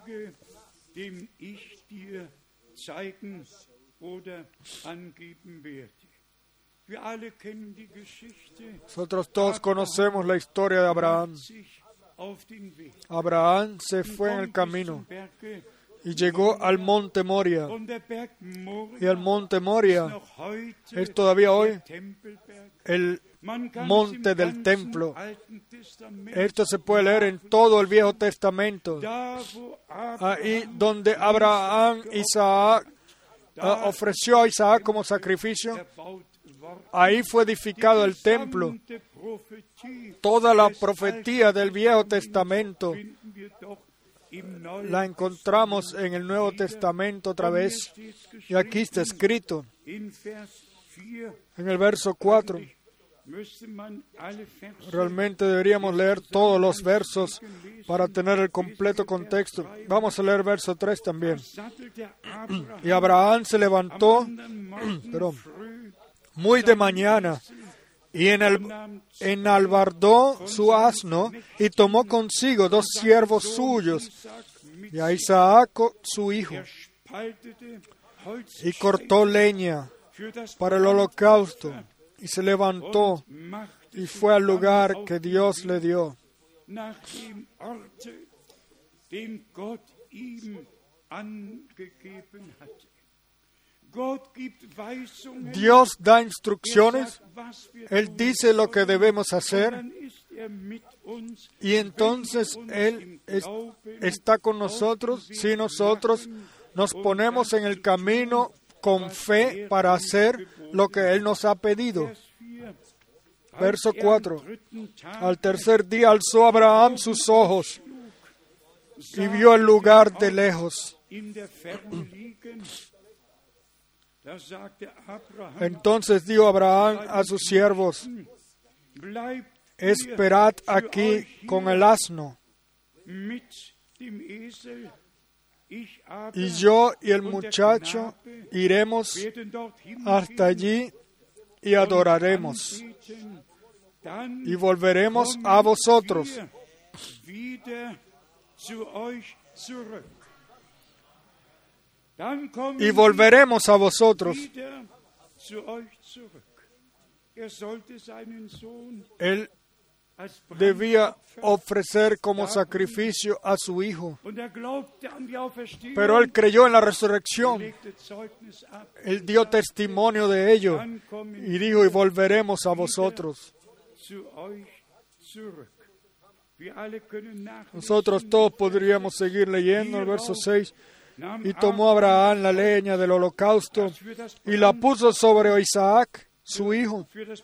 Nosotros todos conocemos la historia de Abraham. Abraham se fue en el camino y llegó al monte Moria. Y el monte Moria es todavía hoy el monte del templo. Esto se puede leer en todo el Viejo Testamento. Ahí donde Abraham, Isaac, uh, ofreció a Isaac como sacrificio, ahí fue edificado el templo. Toda la profecía del Viejo Testamento la encontramos en el Nuevo Testamento otra vez. Y aquí está escrito, en el verso cuatro. Realmente deberíamos leer todos los versos para tener el completo contexto. Vamos a leer verso tres también. Y Abraham se levantó perdón, muy de mañana y en el, enalbardó su asno y tomó consigo dos siervos suyos y a Isaac su hijo y cortó leña para el holocausto y se levantó y fue al lugar que Dios le dio. Dios da instrucciones, Él dice lo que debemos hacer y entonces Él es, está con nosotros si nosotros nos ponemos en el camino con fe para hacer lo que Él nos ha pedido. Verso cuatro. Al tercer día alzó Abraham sus ojos y vio el lugar de lejos. Entonces dijo Abraham a sus siervos, esperad aquí con el asno, y yo y el muchacho iremos hasta allí y adoraremos, y volveremos a vosotros. Y volveremos a vosotros. Él debía ofrecer como sacrificio a su hijo. Pero él creyó en la resurrección. Él dio testimonio de ello y dijo, y volveremos a vosotros. Nosotros todos podríamos seguir leyendo el verso seis. Y tomó Abraham la leña del holocausto y la puso sobre Isaac, su hijo.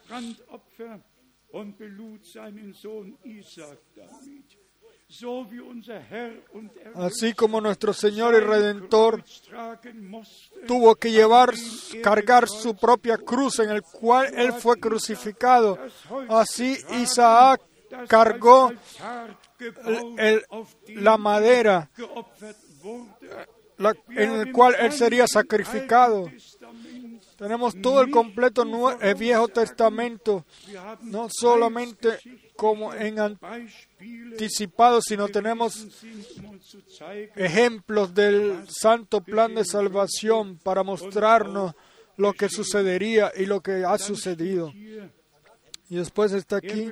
Así como nuestro Señor y Redentor tuvo que llevar, cargar su propia cruz en el cual Él fue crucificado, así Isaac cargó el, el, la madera la, en el cual Él sería sacrificado. Tenemos todo el completo Nuevo, el Viejo Testamento, no solamente como en anticipado, sino tenemos ejemplos del santo plan de salvación para mostrarnos lo que sucedería y lo que ha sucedido. Y después está aquí,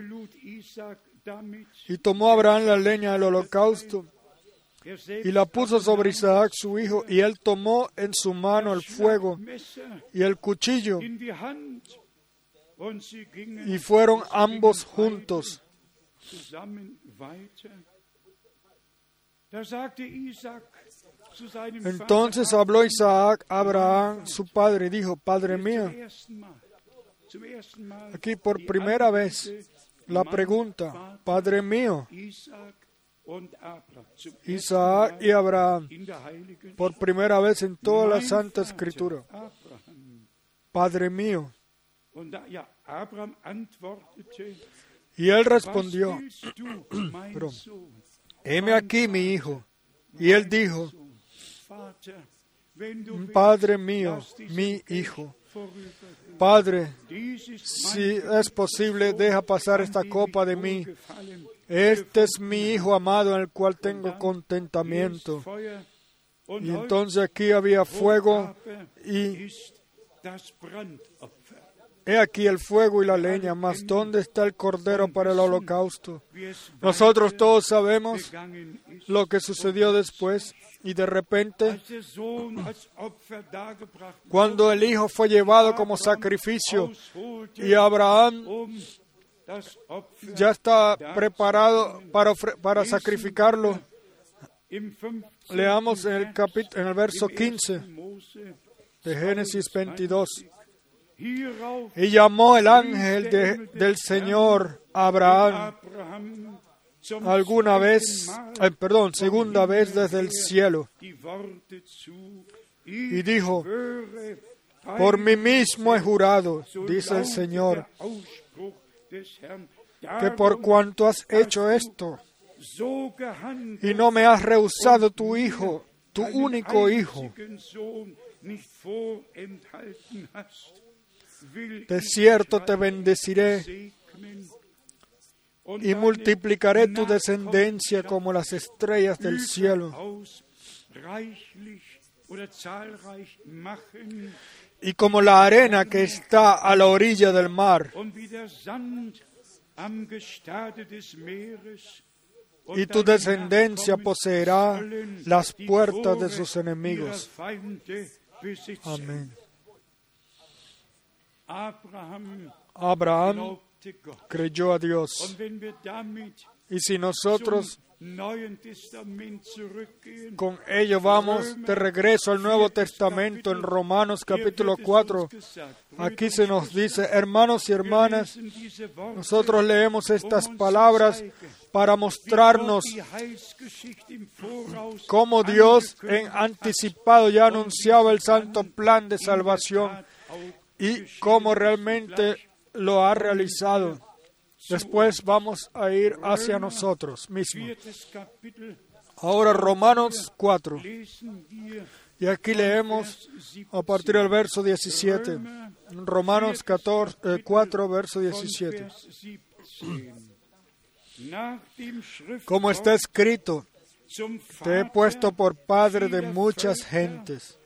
y tomó Abraham la leña del holocausto y la puso sobre Isaac su hijo, y él tomó en su mano el fuego y el cuchillo, y fueron ambos juntos. Entonces habló Isaac a Abraham, su padre, y dijo, Padre mío. Aquí por primera vez la pregunta, Padre mío. Isaac y Abraham, por primera vez en toda la Santa Escritura. Padre mío. Y él respondió, pero, heme aquí mi hijo. Y él dijo, Padre mío, mi hijo. Padre, si es posible, deja pasar esta copa de mí. Este es mi Hijo amado en el cual tengo contentamiento. Y entonces aquí había fuego y he aquí el fuego y la leña, mas ¿dónde está el cordero para el holocausto? Nosotros todos sabemos lo que sucedió después y de repente, cuando el Hijo fue llevado como sacrificio y Abraham ya está preparado para, ofre- para sacrificarlo, leamos en el, capítulo, en el verso quince de Génesis veintidós. Y llamó el ángel de, del Señor a Abraham alguna vez, eh, perdón, segunda vez desde el cielo, y dijo: por mí mismo he jurado, dice el Señor, que por cuanto has hecho esto y no me has rehusado tu hijo, tu único hijo, de cierto te bendeciré y multiplicaré tu descendencia como las estrellas del cielo y como la arena que está a la orilla del mar. Y tu descendencia poseerá las puertas de sus enemigos. Amén. Abraham creyó a Dios. Y si nosotros con ello vamos de regreso al Nuevo Testamento en Romanos capítulo cuatro, aquí se nos dice: hermanos y hermanas, nosotros leemos estas palabras para mostrarnos cómo Dios en anticipado ya anunciaba el santo plan de salvación y cómo realmente lo ha realizado. Después vamos a ir hacia nosotros mismos. Ahora Romanos cuatro. Y aquí leemos a partir del verso diecisiete. Romanos catorce, eh, cuatro, verso diecisiete. Como está escrito: te he puesto por padre de muchas gentes,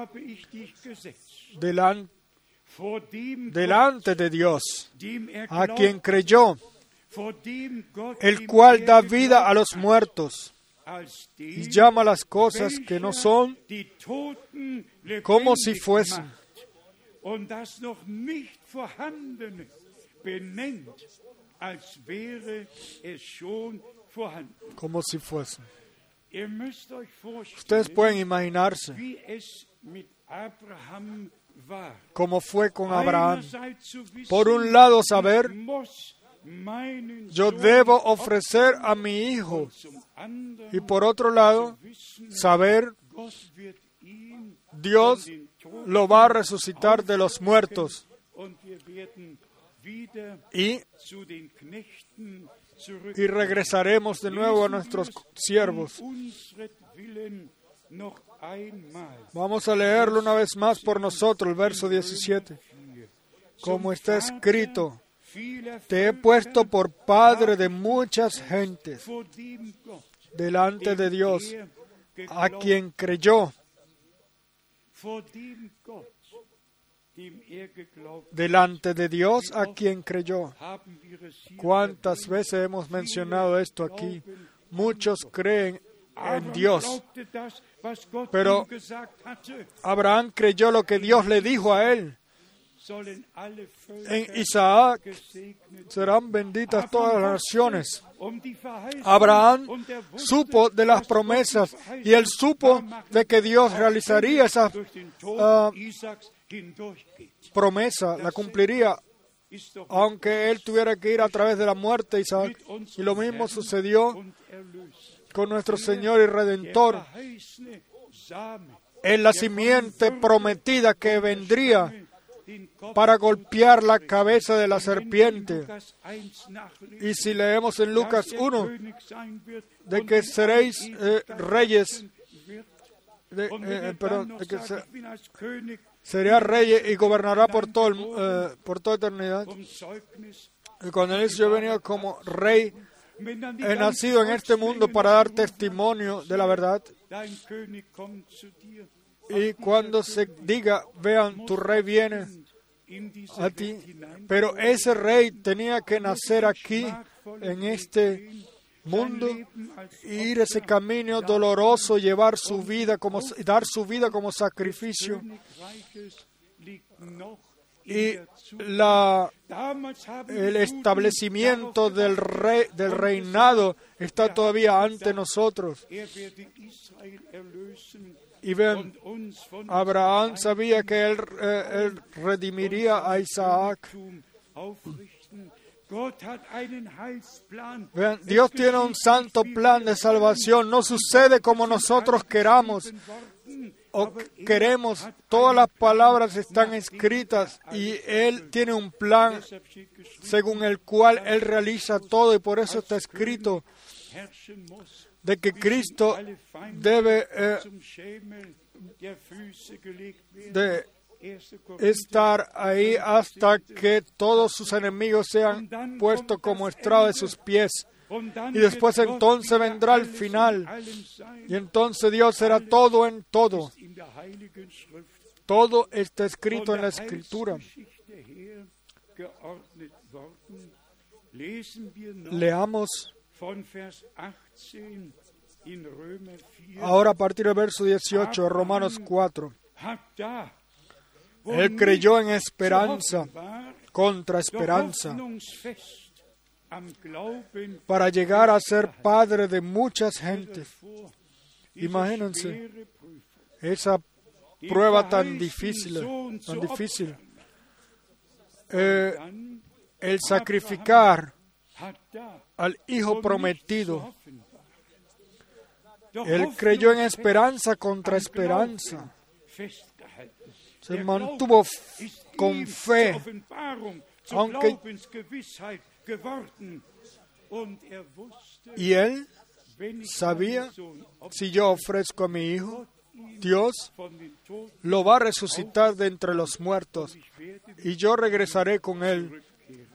delante delante de Dios, a quien creyó, el cual da vida a los muertos y llama las cosas que no son como si fuesen. Como si fuesen. Ustedes pueden imaginarse como fue con Abraham. Por un lado, saber, yo debo ofrecer a mi hijo. Y por otro lado, saber, Dios lo va a resucitar de los muertos. Y, y regresaremos de nuevo a nuestros siervos. Vamos a leerlo una vez más por nosotros, el verso diecisiete. Como está escrito: te he puesto por padre de muchas gentes, delante de Dios, a quien creyó. Delante de Dios, a quien creyó. ¿Cuántas veces hemos mencionado esto aquí? Muchos creen en Dios, pero Abraham creyó lo que Dios le dijo a él. En Isaac serán benditas todas las naciones. Abraham supo de las promesas y él supo de que Dios realizaría esa uh, promesa, la cumpliría, aunque él tuviera que ir a través de la muerte de Isaac. Y lo mismo sucedió con nuestro Señor y Redentor. En la simiente prometida que vendría para golpear la cabeza de la serpiente. Y si leemos en Lucas uno, de que seréis eh, reyes de, eh, perdón, de que se, sería rey y gobernará por, todo el, eh, por toda eternidad. Y cuando él dice, yo he venido como rey, he nacido en este mundo para dar testimonio de la verdad. Y cuando se diga, vean, tu rey viene a ti, pero ese rey tenía que nacer aquí, en este mundo, ir ese camino doloroso, llevar su vida como, dar su vida como sacrificio. Y la, el establecimiento del, rey, del reinado está todavía ante nosotros. Y ven, Abraham sabía que él, eh, él redimiría a Isaac. Vean, Dios tiene un santo plan de salvación. No sucede como nosotros queramos o queremos. Todas las palabras están escritas y Él tiene un plan según el cual Él realiza todo, y por eso está escrito de que Cristo debe eh, de estar ahí hasta que todos sus enemigos sean puestos como estrado de sus pies. Y después entonces vendrá el final. Y entonces Dios será todo en todo. Todo está escrito en la Escritura. Leamos ahora a partir del verso dieciocho, Romanos cuatro. Él creyó en esperanza contra esperanza para llegar a ser padre de muchas gentes. Imagínense esa prueba tan difícil, tan difícil. Eh, el sacrificar al hijo prometido. Él creyó en esperanza contra esperanza. Se mantuvo con fe, aunque y él sabía, si yo ofrezco a mi hijo, Dios lo va a resucitar de entre los muertos y yo regresaré con él.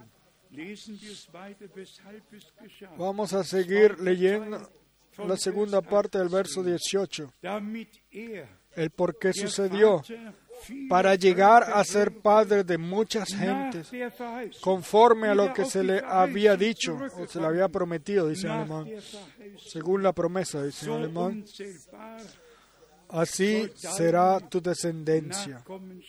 Vamos a seguir leyendo la segunda parte del verso dieciocho. El por qué sucedió. Para llegar a ser padre de muchas gentes, conforme a lo que se le había dicho, o se le había prometido, dice en alemán, según la promesa, dice en alemán, así será tu descendencia.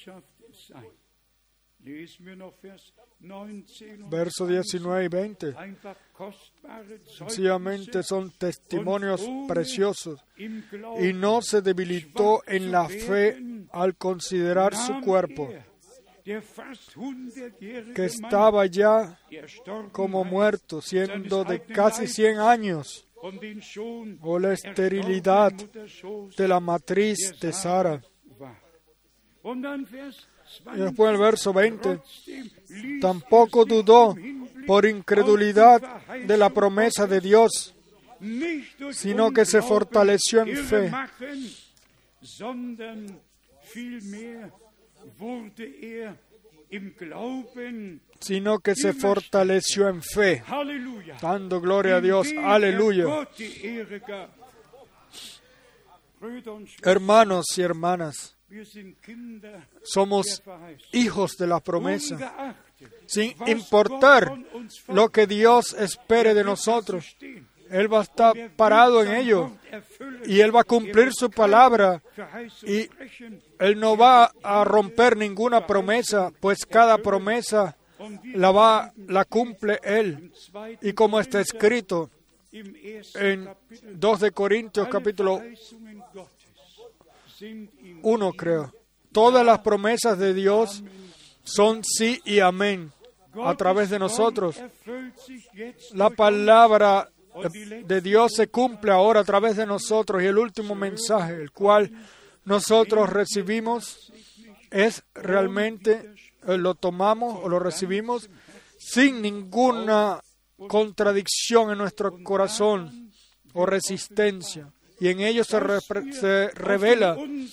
Verso diecinueve y veinte. Sencillamente son testimonios preciosos. Y no se debilitó en la fe al considerar su cuerpo, que estaba ya como muerto, siendo de casi cien años, o la esterilidad de la matriz de Sara. Y después el verso veinte, tampoco dudó por incredulidad de la promesa de Dios, sino que se fortaleció en fe. Sino que se fortaleció en fe, dando gloria a Dios. Aleluya. Hermanos y hermanas, somos hijos de la promesa, sin importar lo que Dios espere de nosotros. Él va a estar parado en ello y Él va a cumplir su palabra y Él no va a romper ninguna promesa, pues cada promesa la va, la cumple Él. Y como está escrito en dos de Corintios capítulo uno, creo, todas las promesas de Dios son sí y amén a través de nosotros. La palabra de Dios se cumple ahora a través de nosotros, y el último mensaje, el cual nosotros recibimos, es realmente, eh, lo tomamos o lo recibimos sin ninguna contradicción en nuestro corazón o resistencia. y en ellos se, repre- se revela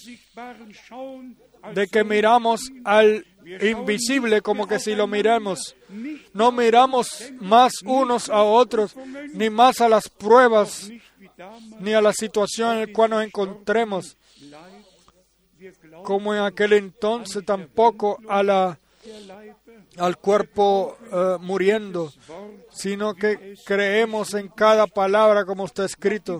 de que miramos al invisible como que si lo miramos. No miramos más unos a otros, ni más a las pruebas, ni a la situación en la cual nos encontremos, como en aquel entonces tampoco a la, al cuerpo uh, muriendo, sino que creemos en cada palabra como está escrito.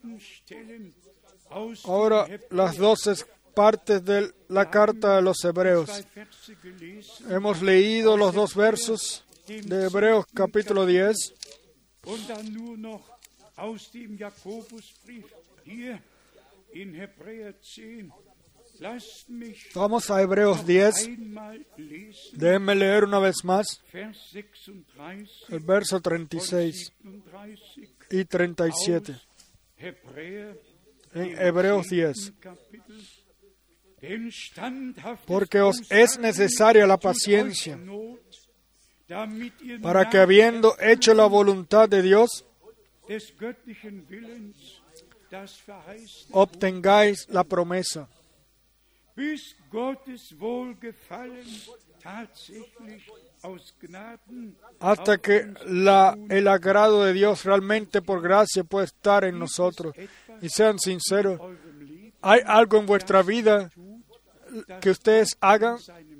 Ahora, las doce partes de la carta de los Hebreos. Hemos leído los dos versos de Hebreos capítulo diez. Vamos a Hebreos diez. Déjenme leer una vez más el verso treinta y seis y treinta y siete. En Hebreos diez. Porque os es necesaria la paciencia, para que habiendo hecho la voluntad de Dios, obtengáis la promesa. Hasta que la, el agrado de Dios realmente por gracia pueda estar en nosotros. Y sean sinceros, ¿hay algo en vuestra vida que ustedes hagan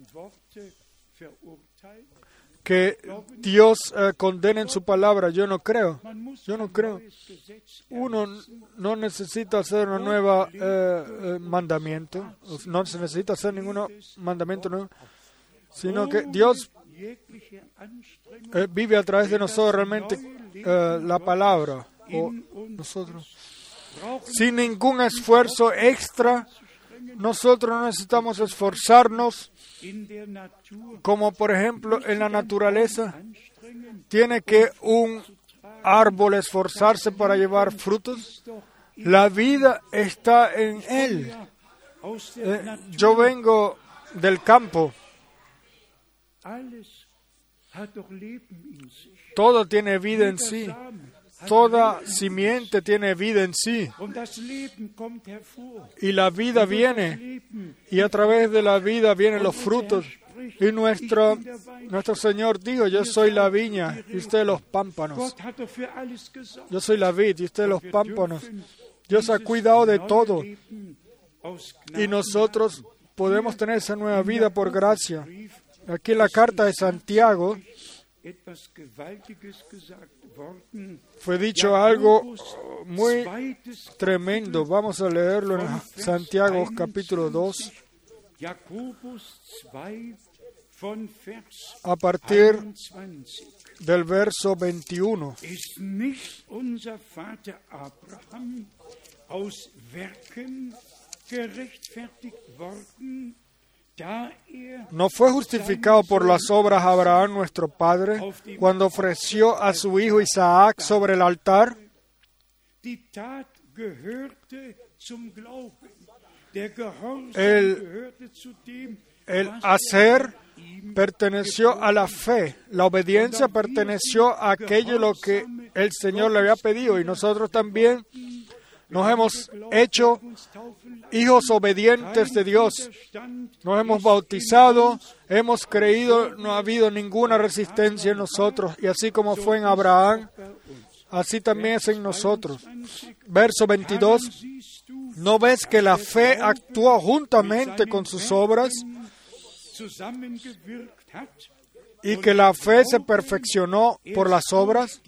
que Dios uh, condene en su palabra? Yo no creo. Yo no creo. Uno no necesita hacer una nueva uh, uh, mandamiento. No se necesita hacer ningún mandamiento nuevo, sino que Dios uh, vive a través de nosotros realmente uh, la palabra. O nosotros, sin ningún esfuerzo extra, nosotros no necesitamos esforzarnos, como por ejemplo en la naturaleza. ¿Tiene que un árbol esforzarse para llevar frutos? La vida está en él. Eh, yo vengo del campo. Todo tiene vida en sí. Toda simiente tiene vida en sí. Y la vida viene. Y a través de la vida vienen los frutos. Y nuestro, nuestro Señor dijo, yo soy la viña y ustedes los pámpanos. Yo soy la vid y ustedes los pámpanos. Dios ha cuidado de todo. Y nosotros podemos tener esa nueva vida por gracia. Aquí en la carta de Santiago fue dicho algo muy tremendo. Vamos a leerlo en Santiago capítulo dos, a partir del verso veintiuno. ¿No fue justificado por las obras Abraham nuestro padre cuando ofreció a su hijo Isaac sobre el altar? El, el hacer perteneció a la fe, la obediencia perteneció a aquello lo que el Señor le había pedido, y nosotros también nos hemos hecho hijos obedientes de Dios. Nos hemos bautizado, hemos creído, no ha habido ninguna resistencia en nosotros. Y así como fue en Abraham, así también es en nosotros. Verso veintidós. ¿No ves que la fe actuó juntamente con sus obras? Y que la fe se perfeccionó por las obras.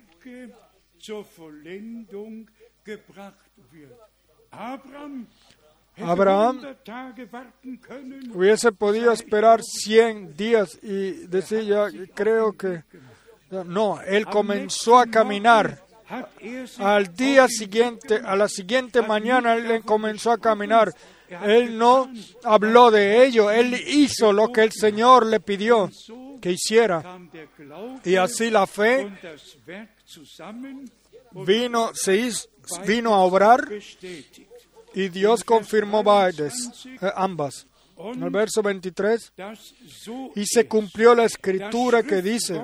Abraham hubiese podido esperar cien días y decir, ya creo que... No, él comenzó a caminar. Al día siguiente, a la siguiente mañana, él comenzó a caminar. Él no habló de ello, él hizo lo que el Señor le pidió que hiciera. Y así la fe vino, se hizo, vino a obrar, y Dios confirmó varias, eh, ambas. En el verso veintitrés, y se cumplió la escritura que dice,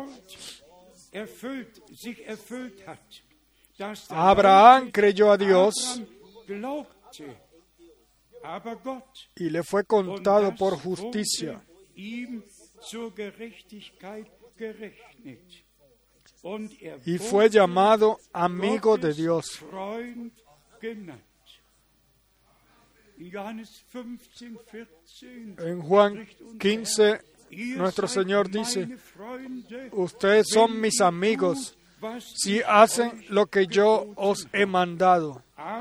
Abraham creyó a Dios y le fue contado por justicia. Y fue llamado amigo de Dios. En Juan quince, nuestro Señor dice: ustedes son mis amigos si hacen lo que yo os he mandado.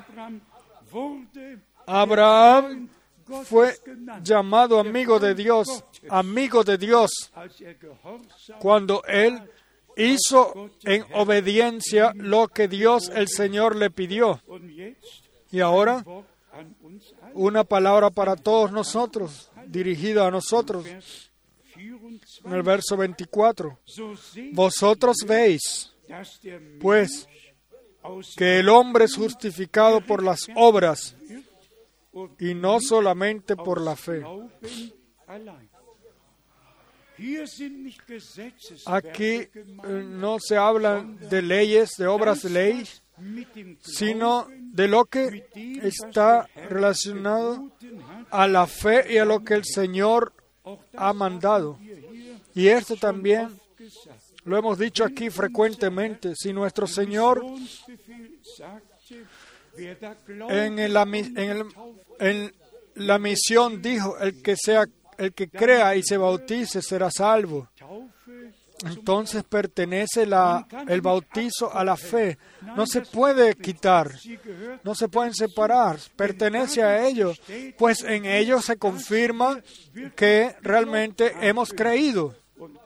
Abraham fue llamado amigo de Dios, amigo de Dios, cuando él hizo en obediencia lo que Dios el Señor le pidió. Y ahora, una palabra para todos nosotros, dirigida a nosotros. En el verso veinticuatro, vosotros veis, pues, que el hombre es justificado por las obras y no solamente por la fe. Aquí no se habla de leyes, de obras de ley, sino de lo que está relacionado a la fe y a lo que el Señor ha mandado. Y esto también lo hemos dicho aquí frecuentemente. Si nuestro Señor en la, en el, en la misión dijo: el que sea, el que crea y se bautice será salvo, entonces pertenece la, el bautizo a la fe. No se puede quitar, no se pueden separar, pertenece a ellos, pues en ellos se confirma que realmente hemos creído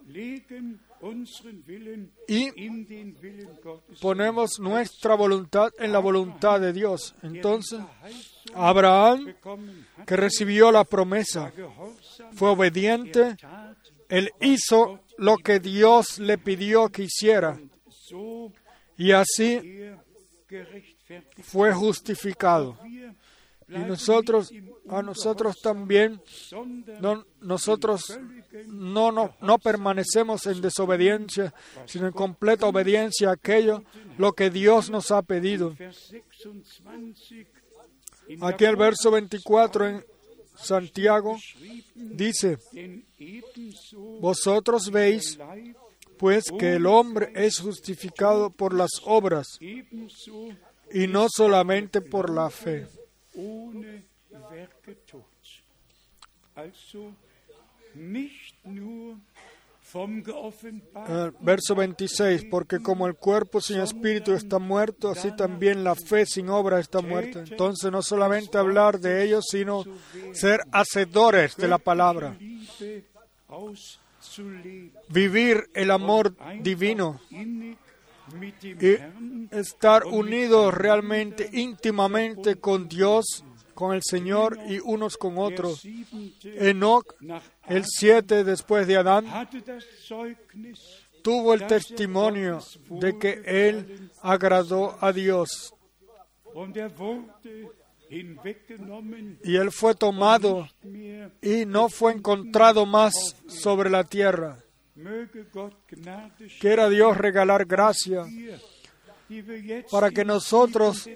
y ponemos nuestra voluntad en la voluntad de Dios. Entonces, Abraham, que recibió la promesa, fue obediente. Él hizo lo que Dios le pidió que hiciera, y así fue justificado. Y nosotros, a nosotros también, no, nosotros no, no, no permanecemos en desobediencia, sino en completa obediencia a aquello, lo que Dios nos ha pedido. Aquí el verso veinticuatro en Santiago dice: vosotros veis, pues, que el hombre es justificado por las obras y no solamente por la fe. Uh, verso veintiséis, porque como el cuerpo sin espíritu está muerto, así también la fe sin obra está muerta. Entonces no solamente hablar de ellos, sino ser hacedores de la palabra. Vivir el amor divino y estar unidos realmente, íntimamente con Dios, con el Señor y unos con otros. Enoc, el siete después de Adán, tuvo el testimonio de que él agradó a Dios. Y él fue tomado y no fue encontrado más sobre la tierra. Quiera Dios regalar gracia para que nosotros,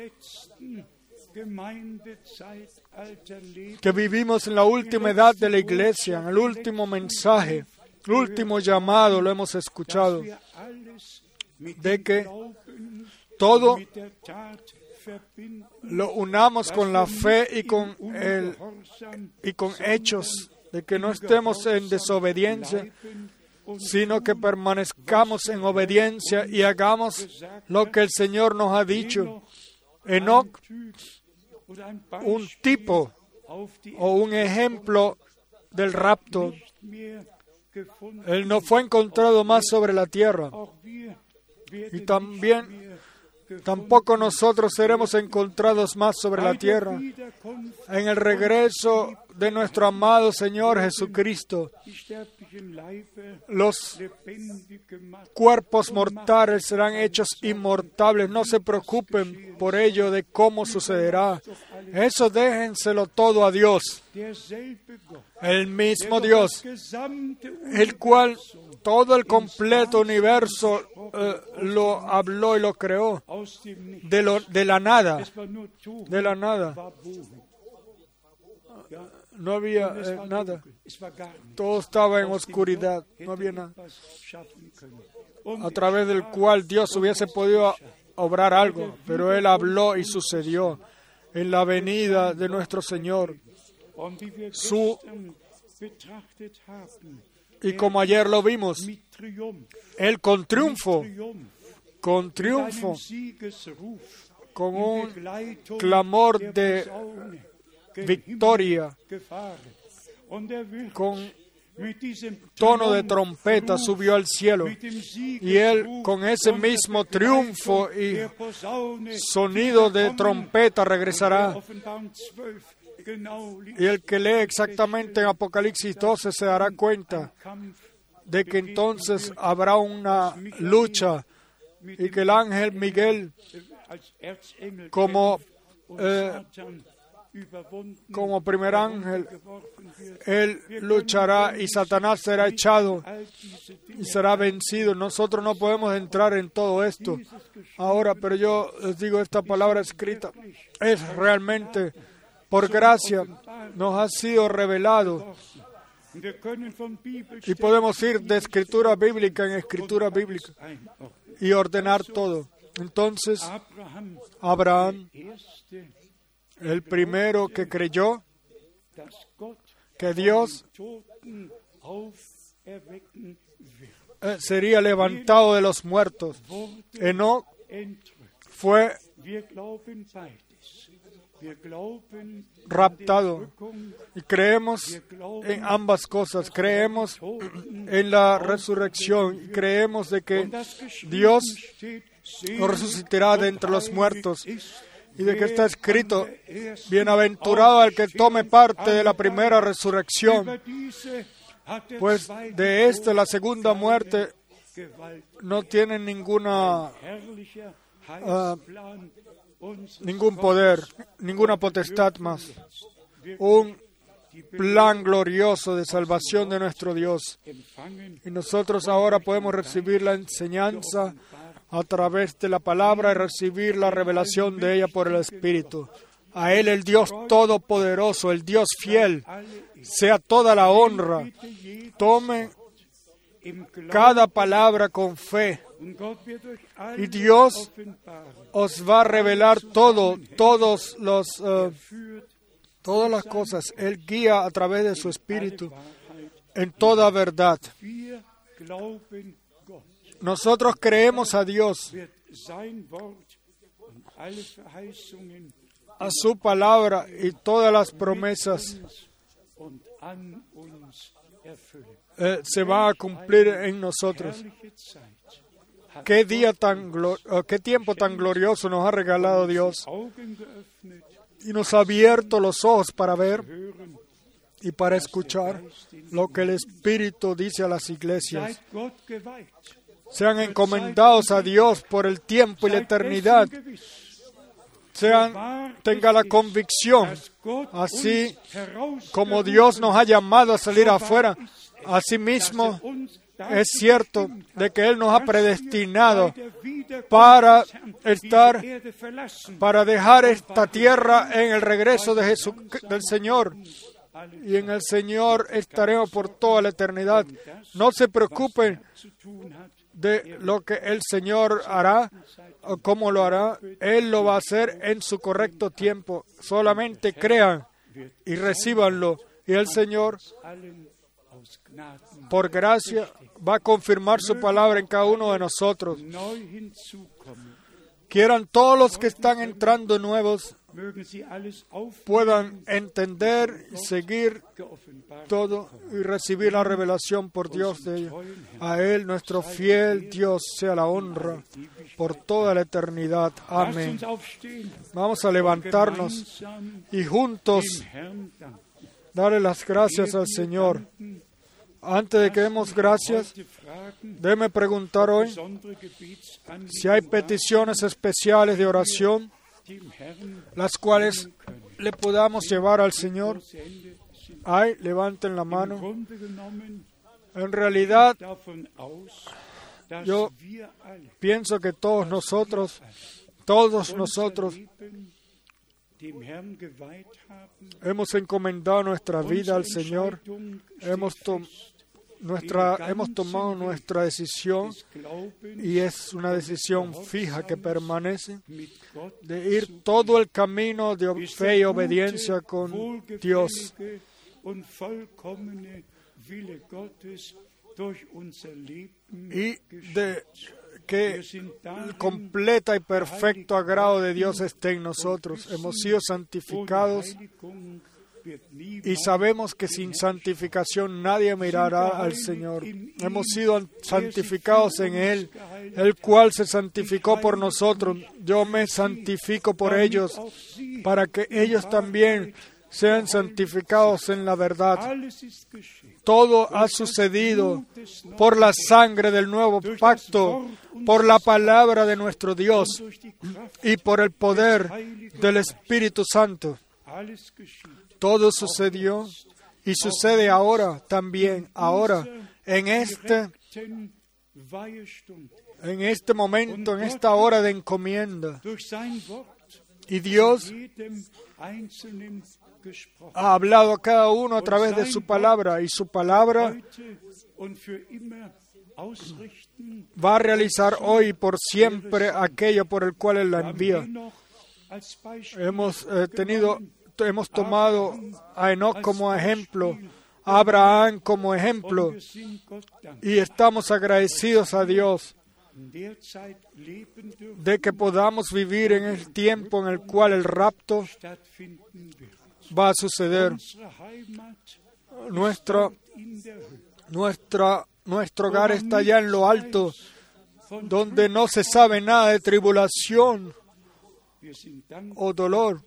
que vivimos en la última edad de la iglesia, en el último mensaje, el último llamado, lo hemos escuchado, de que todo lo unamos con la fe y con el, y con hechos, de que no estemos en desobediencia, sino que permanezcamos en obediencia y hagamos lo que el Señor nos ha dicho. Enoc, un tipo o un ejemplo del rapto, él no fue encontrado más sobre la tierra. Y también tampoco nosotros seremos encontrados más sobre la tierra. En el regreso de nuestro amado Señor Jesucristo. Los cuerpos mortales serán hechos inmortales. No se preocupen por ello de cómo sucederá. Eso déjenselo todo a Dios. El mismo Dios, el cual todo el completo universo eh, lo habló y lo creó de, lo, de la nada, de la nada. No había eh, nada. Todo estaba en oscuridad. No había nada. A través del cual Dios hubiese podido obrar algo. Pero Él habló y sucedió. En la venida de nuestro Señor. Su, y como ayer lo vimos, Él con triunfo, con triunfo, con un clamor de victoria, con tono de trompeta subió al cielo, y Él con ese mismo triunfo y sonido de trompeta regresará. Y el que lee exactamente en Apocalipsis doce se dará cuenta de que entonces habrá una lucha y que el ángel Miguel, como eh, como primer ángel, él luchará y Satanás será echado y será vencido. Nosotros no podemos entrar en todo esto ahora, pero yo les digo, esta palabra escrita es realmente por gracia, nos ha sido revelado. Y podemos ir de escritura bíblica en escritura bíblica y ordenar todo. Entonces, Abraham, el primero que creyó que Dios eh, sería levantado de los muertos. Enoc fue raptado. Y creemos en ambas cosas. Creemos en la resurrección. Y creemos de que Dios nos resucitará de entre los muertos. Y de que está escrito, bienaventurado el que tome parte de la primera resurrección. Pues de esta, la segunda muerte, no tiene ninguna... Uh, ningún poder, ninguna potestad más. Un plan glorioso de salvación de nuestro Dios. Y nosotros ahora podemos recibir la enseñanza a través de la palabra y recibir la revelación de ella por el Espíritu. A Él, el Dios todopoderoso, el Dios fiel, sea toda la honra. Tome cada palabra con fe. Y Dios os va a revelar todo, todos los, uh, todas las cosas. Él guía a través de su Espíritu en toda verdad. Nosotros creemos a Dios, a su palabra y todas las promesas eh, se van a cumplir en nosotros. Qué día tan glor- qué tiempo tan glorioso nos ha regalado Dios y nos ha abierto los ojos para ver y para escuchar lo que el Espíritu dice a las iglesias. Sean encomendados a Dios por el tiempo y la eternidad. Sean, tenga la convicción, así como Dios nos ha llamado a salir afuera, asimismo es cierto de que Él nos ha predestinado para estar, para dejar esta tierra en el regreso de Jesús, del Señor. Y en el Señor estaremos por toda la eternidad. No se preocupen de lo que el Señor hará o cómo lo hará. Él lo va a hacer en su correcto tiempo. Solamente crean y recíbanlo. Y el Señor, por gracia, va a confirmar su palabra en cada uno de nosotros. Quieran todos los que están entrando nuevos puedan entender, seguir todo y recibir la revelación por Dios de ellos. A Él, nuestro fiel Dios, sea la honra por toda la eternidad. Amén. Vamos a levantarnos y juntos darle las gracias al Señor. Antes de que demos gracias, déme preguntar hoy si hay peticiones especiales de oración, las cuales le podamos llevar al Señor. Hay, levanten la mano. En realidad, yo pienso que todos nosotros, todos nosotros, hemos encomendado nuestra vida al Señor, hemos, to nuestra, hemos tomado nuestra decisión y es una decisión fija que permanece de ir todo el camino de fe y obediencia con Dios. Y de que el completa y perfecto agrado de Dios esté en nosotros. Hemos sido santificados y sabemos que sin santificación nadie mirará al Señor. Hemos sido santificados en Él, el cual se santificó por nosotros. Yo me santifico por ellos, para que ellos también sean santificados en la verdad. Todo ha sucedido por la sangre del nuevo pacto, por la palabra de nuestro Dios y por el poder del Espíritu Santo. Todo sucedió y sucede ahora también, ahora, en este, en este momento, en esta hora de encomienda. Y Dios ha hablado a cada uno a través de su palabra, y su palabra va a realizar hoy y por siempre aquello por el cual Él la envía. Hemos eh, tenido, hemos tomado a Enoc como ejemplo, a Abraham como ejemplo, y estamos agradecidos a Dios de que podamos vivir en el tiempo en el cual el rapto va a suceder. Nuestro, nuestra, nuestro hogar está allá en lo alto, donde no se sabe nada de tribulación o dolor.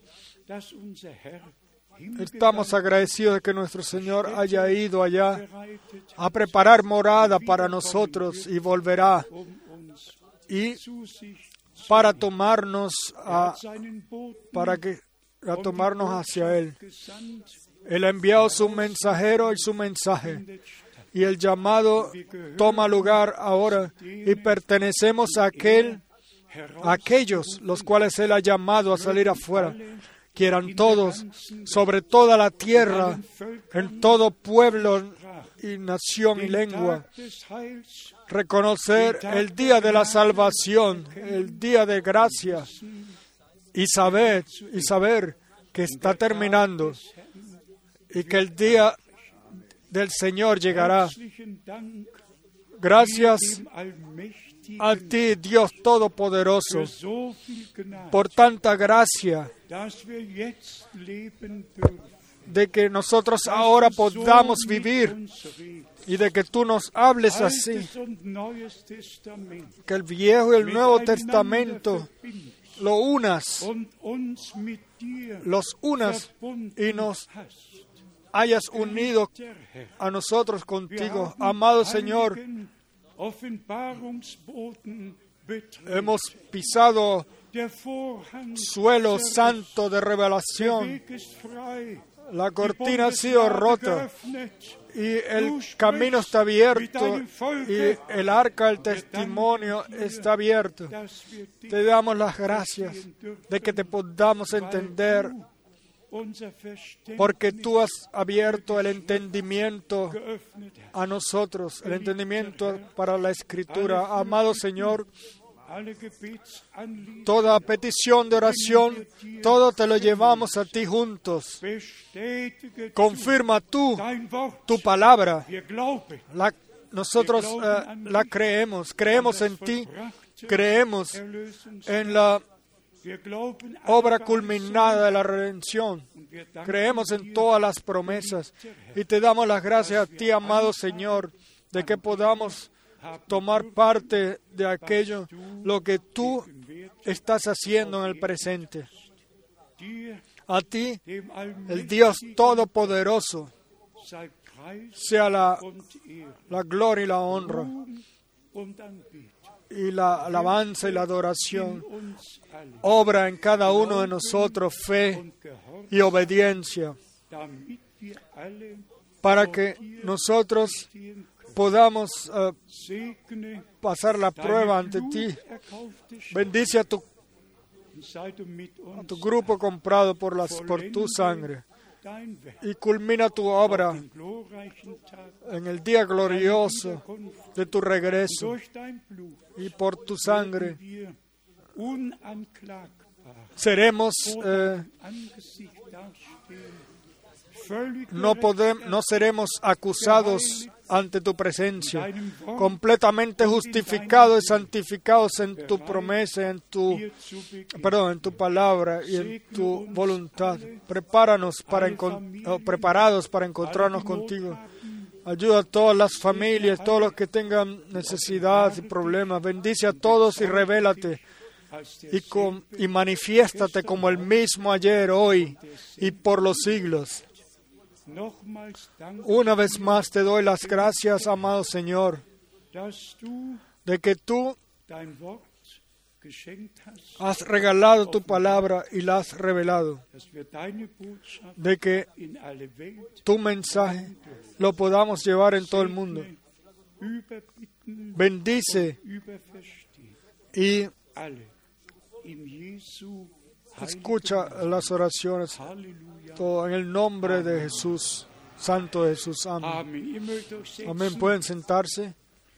Estamos agradecidos de que nuestro Señor haya ido allá a preparar morada para nosotros y volverá y para tomarnos a, para que a tomarnos hacia Él. Él ha enviado su mensajero y su mensaje, y el llamado toma lugar ahora, y pertenecemos a aquel, a aquellos los cuales Él ha llamado a salir afuera. Quieran todos, sobre toda la tierra, en todo pueblo y nación y lengua, reconocer el día de la salvación, el día de gracia, y saber, y saber que está terminando y que el día del Señor llegará. Gracias a ti, Dios Todopoderoso, por tanta gracia de que nosotros ahora podamos vivir y de que tú nos hables así, que el Viejo y el Nuevo Testamento lo unas, los unas y nos hayas unido a nosotros contigo. Amado Señor, hemos pisado suelo santo de revelación. La cortina ha sido rota y el camino está abierto y el arca del testimonio está abierto. Te damos las gracias de que te podamos entender, porque tú has abierto el entendimiento a nosotros, el entendimiento para la Escritura. Amado Señor, toda petición de oración, todo te lo llevamos a ti juntos. Confirma tú tu palabra. La, nosotros uh, la creemos, creemos en ti, creemos en la obra culminada de la redención. Creemos en todas las promesas y te damos las gracias a ti, amado Señor, de que podamos tomar parte de aquello, lo que tú estás haciendo en el presente. A ti, el Dios Todopoderoso, sea la, la gloria y la honra, y la alabanza y la adoración. Obra en cada uno de nosotros fe y obediencia, para que nosotros podamos uh, pasar la prueba ante ti. Bendice a tu, a tu grupo comprado por, las, por tu sangre, y culmina tu obra en el día glorioso de tu regreso. Y por tu sangre seremos eh, no podemos, no seremos acusados ante tu presencia, completamente justificados y santificados en tu promesa, en tu, perdón, en tu palabra y en tu voluntad. Prepáranos para encont- preparados para encontrarnos contigo. Ayuda a todas las familias, todos los que tengan necesidades y problemas. Bendice a todos y revélate y, con, y manifiéstate como el mismo ayer, hoy y por los siglos. Una vez más te doy las gracias, amado Señor, de que tú has regalado tu palabra y la has revelado, de que tu mensaje lo podamos llevar en todo el mundo. Bendice y escucha las oraciones, todo en el nombre de Jesús, Santo Jesús. Amén. Amén. Pueden sentarse.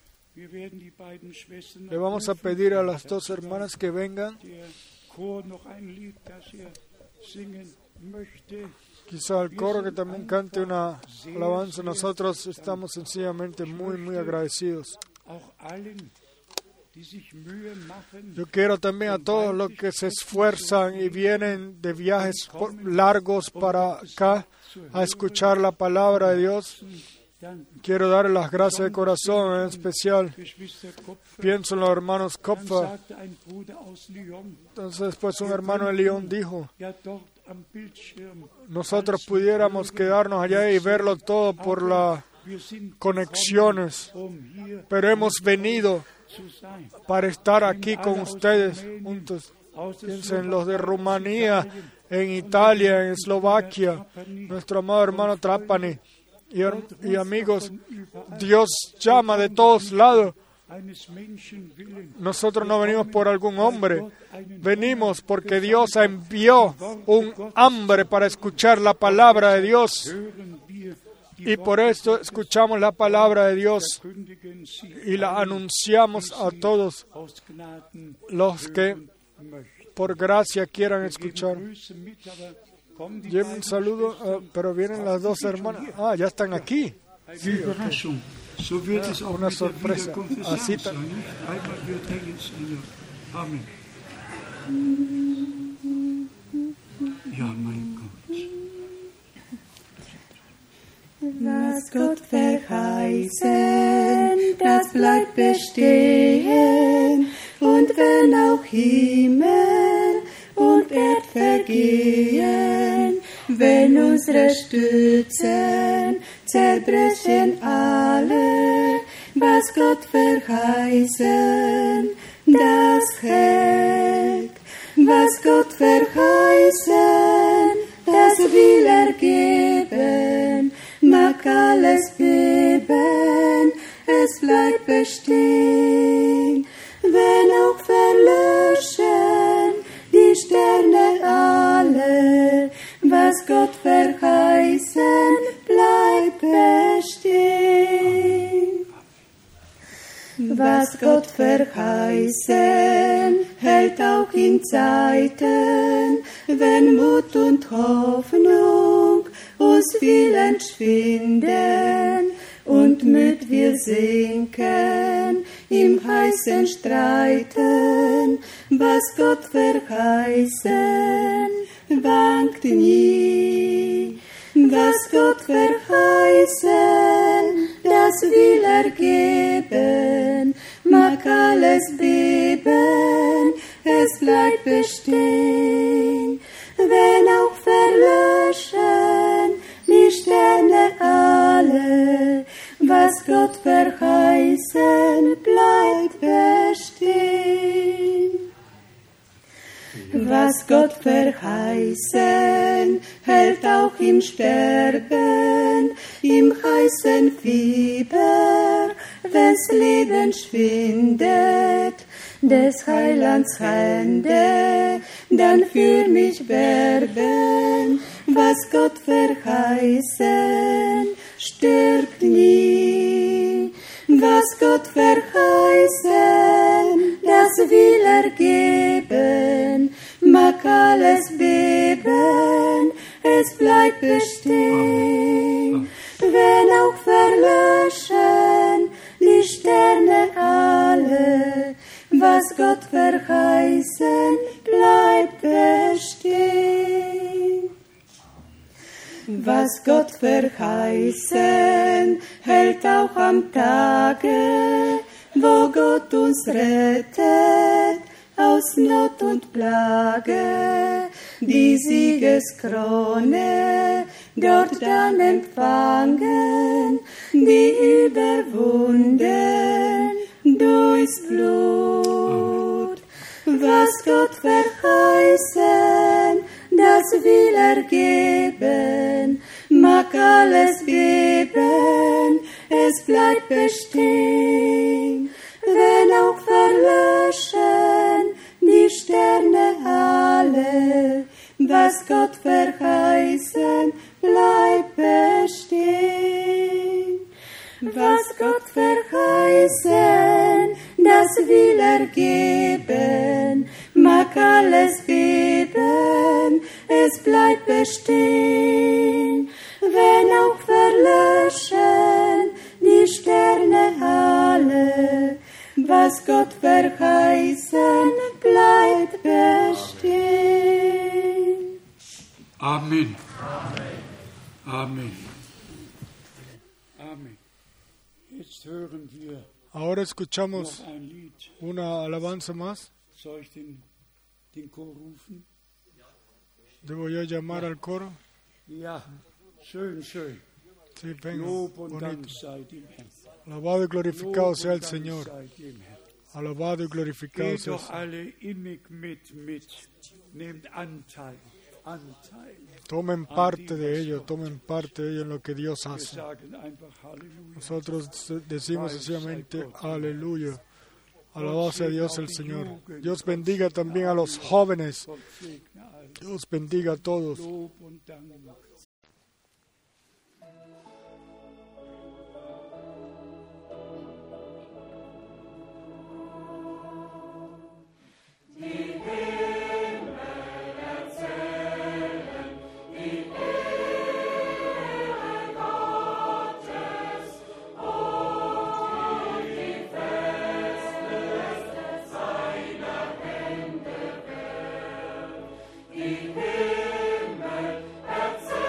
Le vamos a pedir a las dos hermanas que vengan. Quizá el coro que también cante una alabanza. Nosotros estamos sencillamente muy, muy agradecidos. Yo quiero también a todos los que se esfuerzan y vienen de viajes largos para acá a escuchar la palabra de Dios. Quiero darle las gracias de corazón, en especial pienso en los hermanos Kopfer. Entonces después un hermano de Lyon dijo, nosotros pudiéramos quedarnos allá y verlo todo por las conexiones, pero hemos venido para estar aquí con ustedes juntos. Piensen en los de Rumanía, en Italia, en Eslovaquia, nuestro amado hermano Trapani. Y, y amigos, Dios llama de todos lados. Nosotros no venimos por algún hombre, venimos porque Dios envió un hambre para escuchar la palabra de Dios. Y por esto escuchamos la palabra de Dios y la anunciamos a todos los que por gracia quieran escuchar. Lleven un saludo, uh, pero vienen las dos hermanas. Ah, ya están aquí. Sí, okay. Ah, una sorpresa. Así ta- Amén. Ja, mein Gott. Was Gott verheißen, das bleibt bestehen. Und wenn auch Himmel und Erd vergehen, wenn unsere Stützen zerbrechen alle, was Gott verheißen, das hält. Was Gott verheißen, das will er geben, mag alles beben, es bleibt bestehen. Wenn auch verlöschen die Sterne alle, was Gott verheißen, bleibt bestehen. Was Gott verheißen, hält auch in Zeiten, wenn Mut und Hoffnung uns viel entschwinden und müd wir sinken im heißen Streiten. Was Gott verheißen, wankt nie. Was Gott verheißen, das will er geben, mag alles beben, es bleibt bestehen. Wenn auch ver was Gott verheißen, bleibt bestehen. Was Gott verheißen, hält auch im Sterben, im heißen Fieber, wenn's Leben schwindet, des Heilands Hände, dann für mich werben, was Gott verheißen, stirbt nie. Was Gott verheißen, das will er geben, mag alles beben, es bleibt bestehen. Wenn auch verlöschen die Sterne alle, was Gott verheißen, bleibt bestehen. Was Gott verheißen, hält auch am Tage, wo Gott uns rettet, aus Not und Plage, die Siegeskrone dort dann empfangen, die überwunden durchs Blut. Was Gott verheißen, das will er geben, mag alles beben, es bleibt bestehen. Wenn auch verlöschen die Sterne alle, was Gott verheißen, bleibt bestehen. Was Gott verheißen, das will er geben, mag alles beben, es bleibt bestehen. Wenn auch verlöschen die Sterne alle, was Gott verheißen, bleibt bestehen. Amen. Amen. Amen. Jetzt hören wir Ahora escuchamos noch ein Lied. una alabanza más. Soll ich den, den Chor rufen? ¿Debo yo llamar al coro? Ja, schön, schön. Sí, venga, Lob und Dank bonito. sei dem Herrn. Alabado y glorificado Lob sea el und Dank Señor. sei dem Herrn. Alabado y glorificado Geht sea el doch Señor. alle innig mit, mit. Nehmt Anteil, Anteil. Tomen parte de ello, tomen parte de ello en lo que Dios Wir hace. sagen einfach Halleluja. Nosotros decimos sencillamente aleluya. Alabado sea Dios el Señor. Dios bendiga también a los jóvenes. Gott segne alle. Dios bendiga a todos. Lob und Dank. Die Himmel erzählen.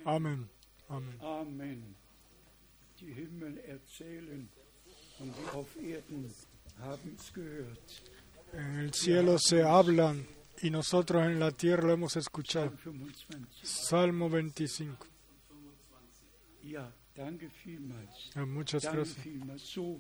Amén. Amén. Amen. Die Himmel erzählen und wir auf Erden haben es gehört. En el cielo se hablan y nosotros en la tierra lo hemos escuchado. Salmo veinticinco. Ja, danke vielmals. Eh, Muchas Danke gracias. vielmals. So,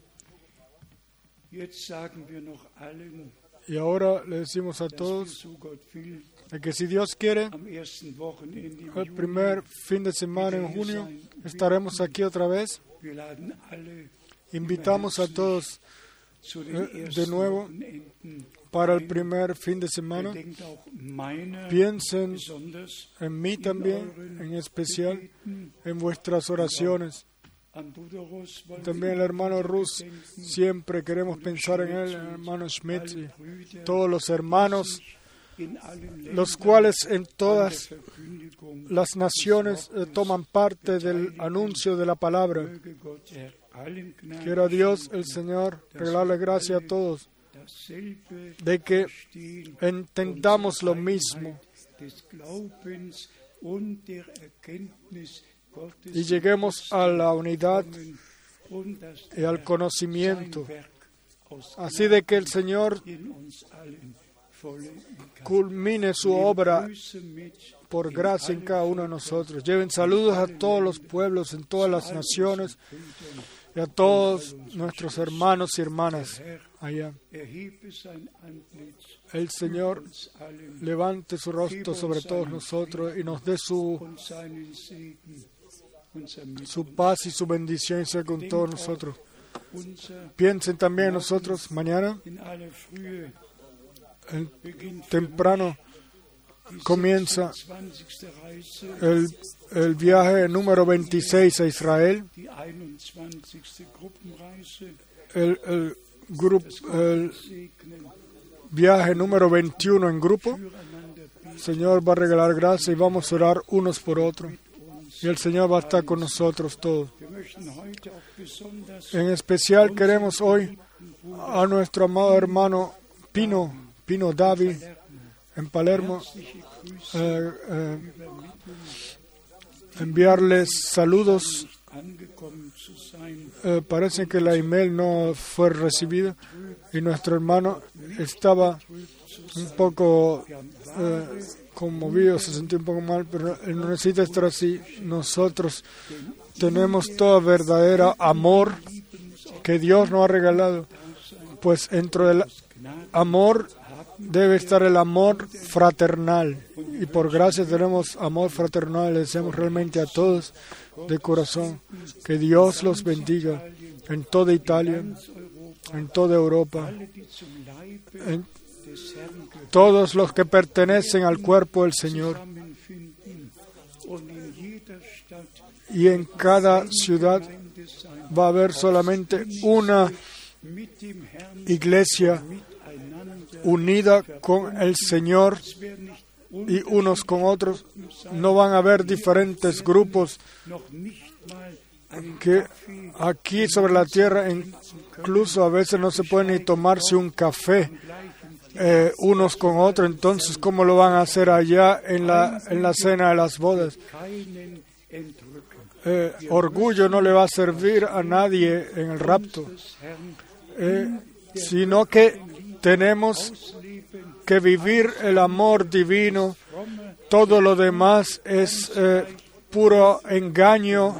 jetzt sagen wir noch allen, Y ahora le decimos a dass wir, todos so Gott will, de que si Dios quiere, am ersten Wochenende im el Juni, primer fin de semana en junio estaremos aquí otra vez. wir laden alle Invitamos a todos zu den eh, de ersten nuevo Wochenenden para el ein. primer fin de semana. Gedenkt auch meiner Piensen besonders en mí también, en especial en vuestras oraciones. an Bruder Russ, wollen wir También el hermano Rus, siempre queremos pensar en él, el hermano Schmidt y todos los hermanos, in allen Ländern los cuales en an der todas Verkündigung las naciones eh, toman parte del anuncio de la palabra. möge Gott der allen Gnade Quiera Dios, el Señor, regalarle gracia a todos, dasselbe de que verstehen entendamos lo und zur mismo Einheit des Glaubens und der Erkenntnis Gottes y lleguemos a la unidad kommen und dass y al der conocimiento, sein Werk aus así de que el Señor in uns allen vollenden kann. culmine su Nehmt obra Grüße mit por in gracia en allen cada uno de Völkern, nosotros. Lleven saludos a todos los pueblos, en todas las allen naciones, Brüdern. y a todos nuestros hermanos y hermanas Herr, allá. erhebe sein Antlitz El Señor uns allen levante su rostro sobre todos nosotros y nos dé su, und seinen Segen, unser mit su paz y su bendición y sea con todos nosotros. unser Piensen también en nosotros mañana, in aller Frühe en- beginnt temprano, die comienza sechsundzwanzigste Reise, el, el viaje número veintiséis a Israel, die einundzwanzigste Gruppenreise, el, el, grupo, el segnen, viaje número veintiuno en grupo. füreinander El beten Señor va a regalar gracia y vamos a orar unos por otros. Y el Señor va a estar con nosotros todos. Wir möchten heute auch besonders En especial queremos hoy a nuestro amado hermano Pino, Pino Davi, en Palermo, herzliche Grüße eh, eh, übermitteln, enviarles saludos. angekommen zu sein. Eh, parece que la email no fue recibida y nuestro hermano estaba un poco eh, conmovido, se sentía un poco mal, pero él no necesita estar así. Nosotros tenemos todo verdadero amor que Dios nos ha regalado, pues dentro del amor debe estar el amor fraternal, y por gracia tenemos amor fraternal. Le deseamos realmente a todos de corazón que Dios los bendiga en toda Italia, en toda Europa, Alle, die zum Leibe en des Herrn gehören, todos los que pertenecen al cuerpo del Señor, zusammenfinden und in jeder Stadt y en cada ciudad Gemeinde sein, va a haber solamente una mit dem Herrn iglesia miteinander. unida con el Señor Es werden nicht y unos con otros. No van a haber diferentes grupos noch nicht mal einen que Kaffee aquí sobre la tierra incluso a veces no se puede ni tomarse un café eh, unos con otros. Entonces, ¿cómo lo van a hacer allá en la, en la cena de las bodas? keinen entrücken. Eh, orgullo no le va a servir a nadie en el rapto, Des Herrn eh, sino que tenemos ausleben, que vivir el amor divino. Todo lo demás es eh, puro engaño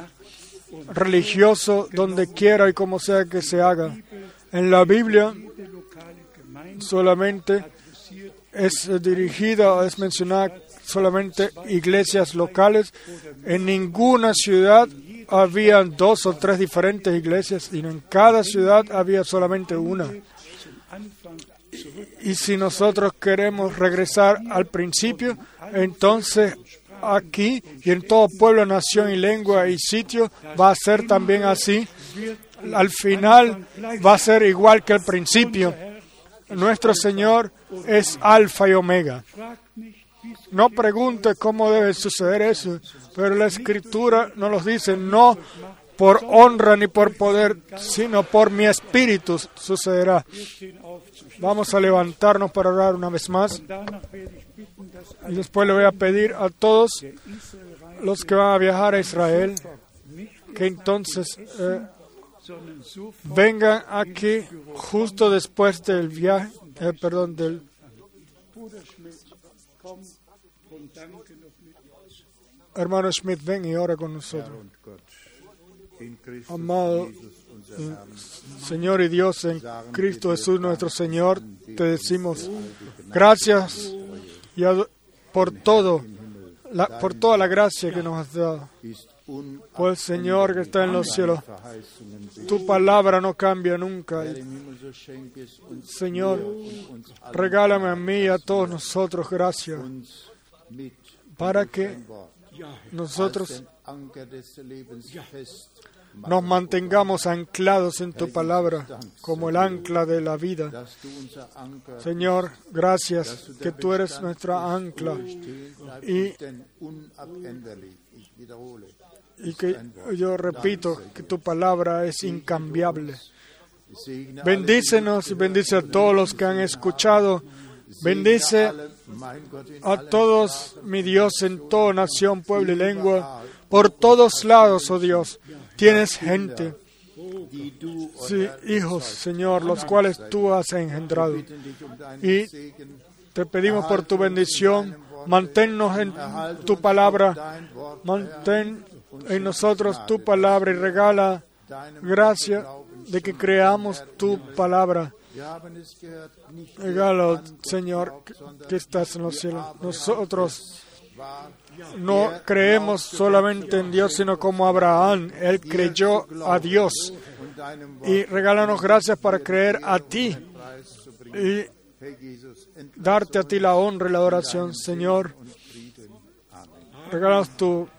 religioso, donde quiera y como sea que se haga. En la Biblia jede lokale Gemeinde solamente adressiert es eh, dirigida, es mencionada solamente iglesias locales. En ninguna ciudad habían dos o tres diferentes iglesias, sino en cada ciudad había solamente una. zum Anfang zurück. Y si nosotros queremos regresar al principio, entonces aquí y en todo pueblo, nación y lengua y sitio va a ser también así. Al final va a ser igual que al principio. Nuestro Señor es Alfa y Omega. Fragt nicht, wie es No pregunte cómo debe suceder eso, pero la Escritura nos lo dice, no por honra ni por poder, sino por mi espíritu sucederá. wir stehen auf zu stehen. Vamos a levantarnos para orar una vez más. Danach werde ich bitten, dass Y después le voy a pedir a todos der Israelreise los que van a viajar a Israel, que entonces eh, vengan aquí justo después del viaje, eh, perdón, del... Hermano Schmidt, ven y ora con nosotros. Amado eh, Señor y Dios, en Cristo Jesús nuestro Señor, te decimos gracias y ad- por todo, la, por toda la gracia que nos has dado. Pues Señor que está en los cielos, tu palabra no cambia nunca. Señor, regálame a mí y a todos nosotros gracias para que nosotros nos mantengamos anclados en tu palabra como el ancla de la vida. Señor, gracias que tú eres nuestra ancla y, y que yo repito que tu palabra es incambiable. Bendícenos y bendice a todos los que han escuchado. Bendice a todos, mi Dios, en toda nación, pueblo y lengua, por todos lados, oh Dios. Tienes gente, sí, hijos, Señor, los cuales tú has engendrado. Y te pedimos por tu bendición, manténnos en tu palabra, mantén en nosotros tu palabra y regala gracia de que creamos tu palabra. Regalo, Señor, que estás en los cielos. Nosotros no creemos solamente en Dios, sino como Abraham. Él creyó a Dios. Y regálanos gracias para creer a ti y darte a ti la honra y la adoración, Señor. Regálanos tu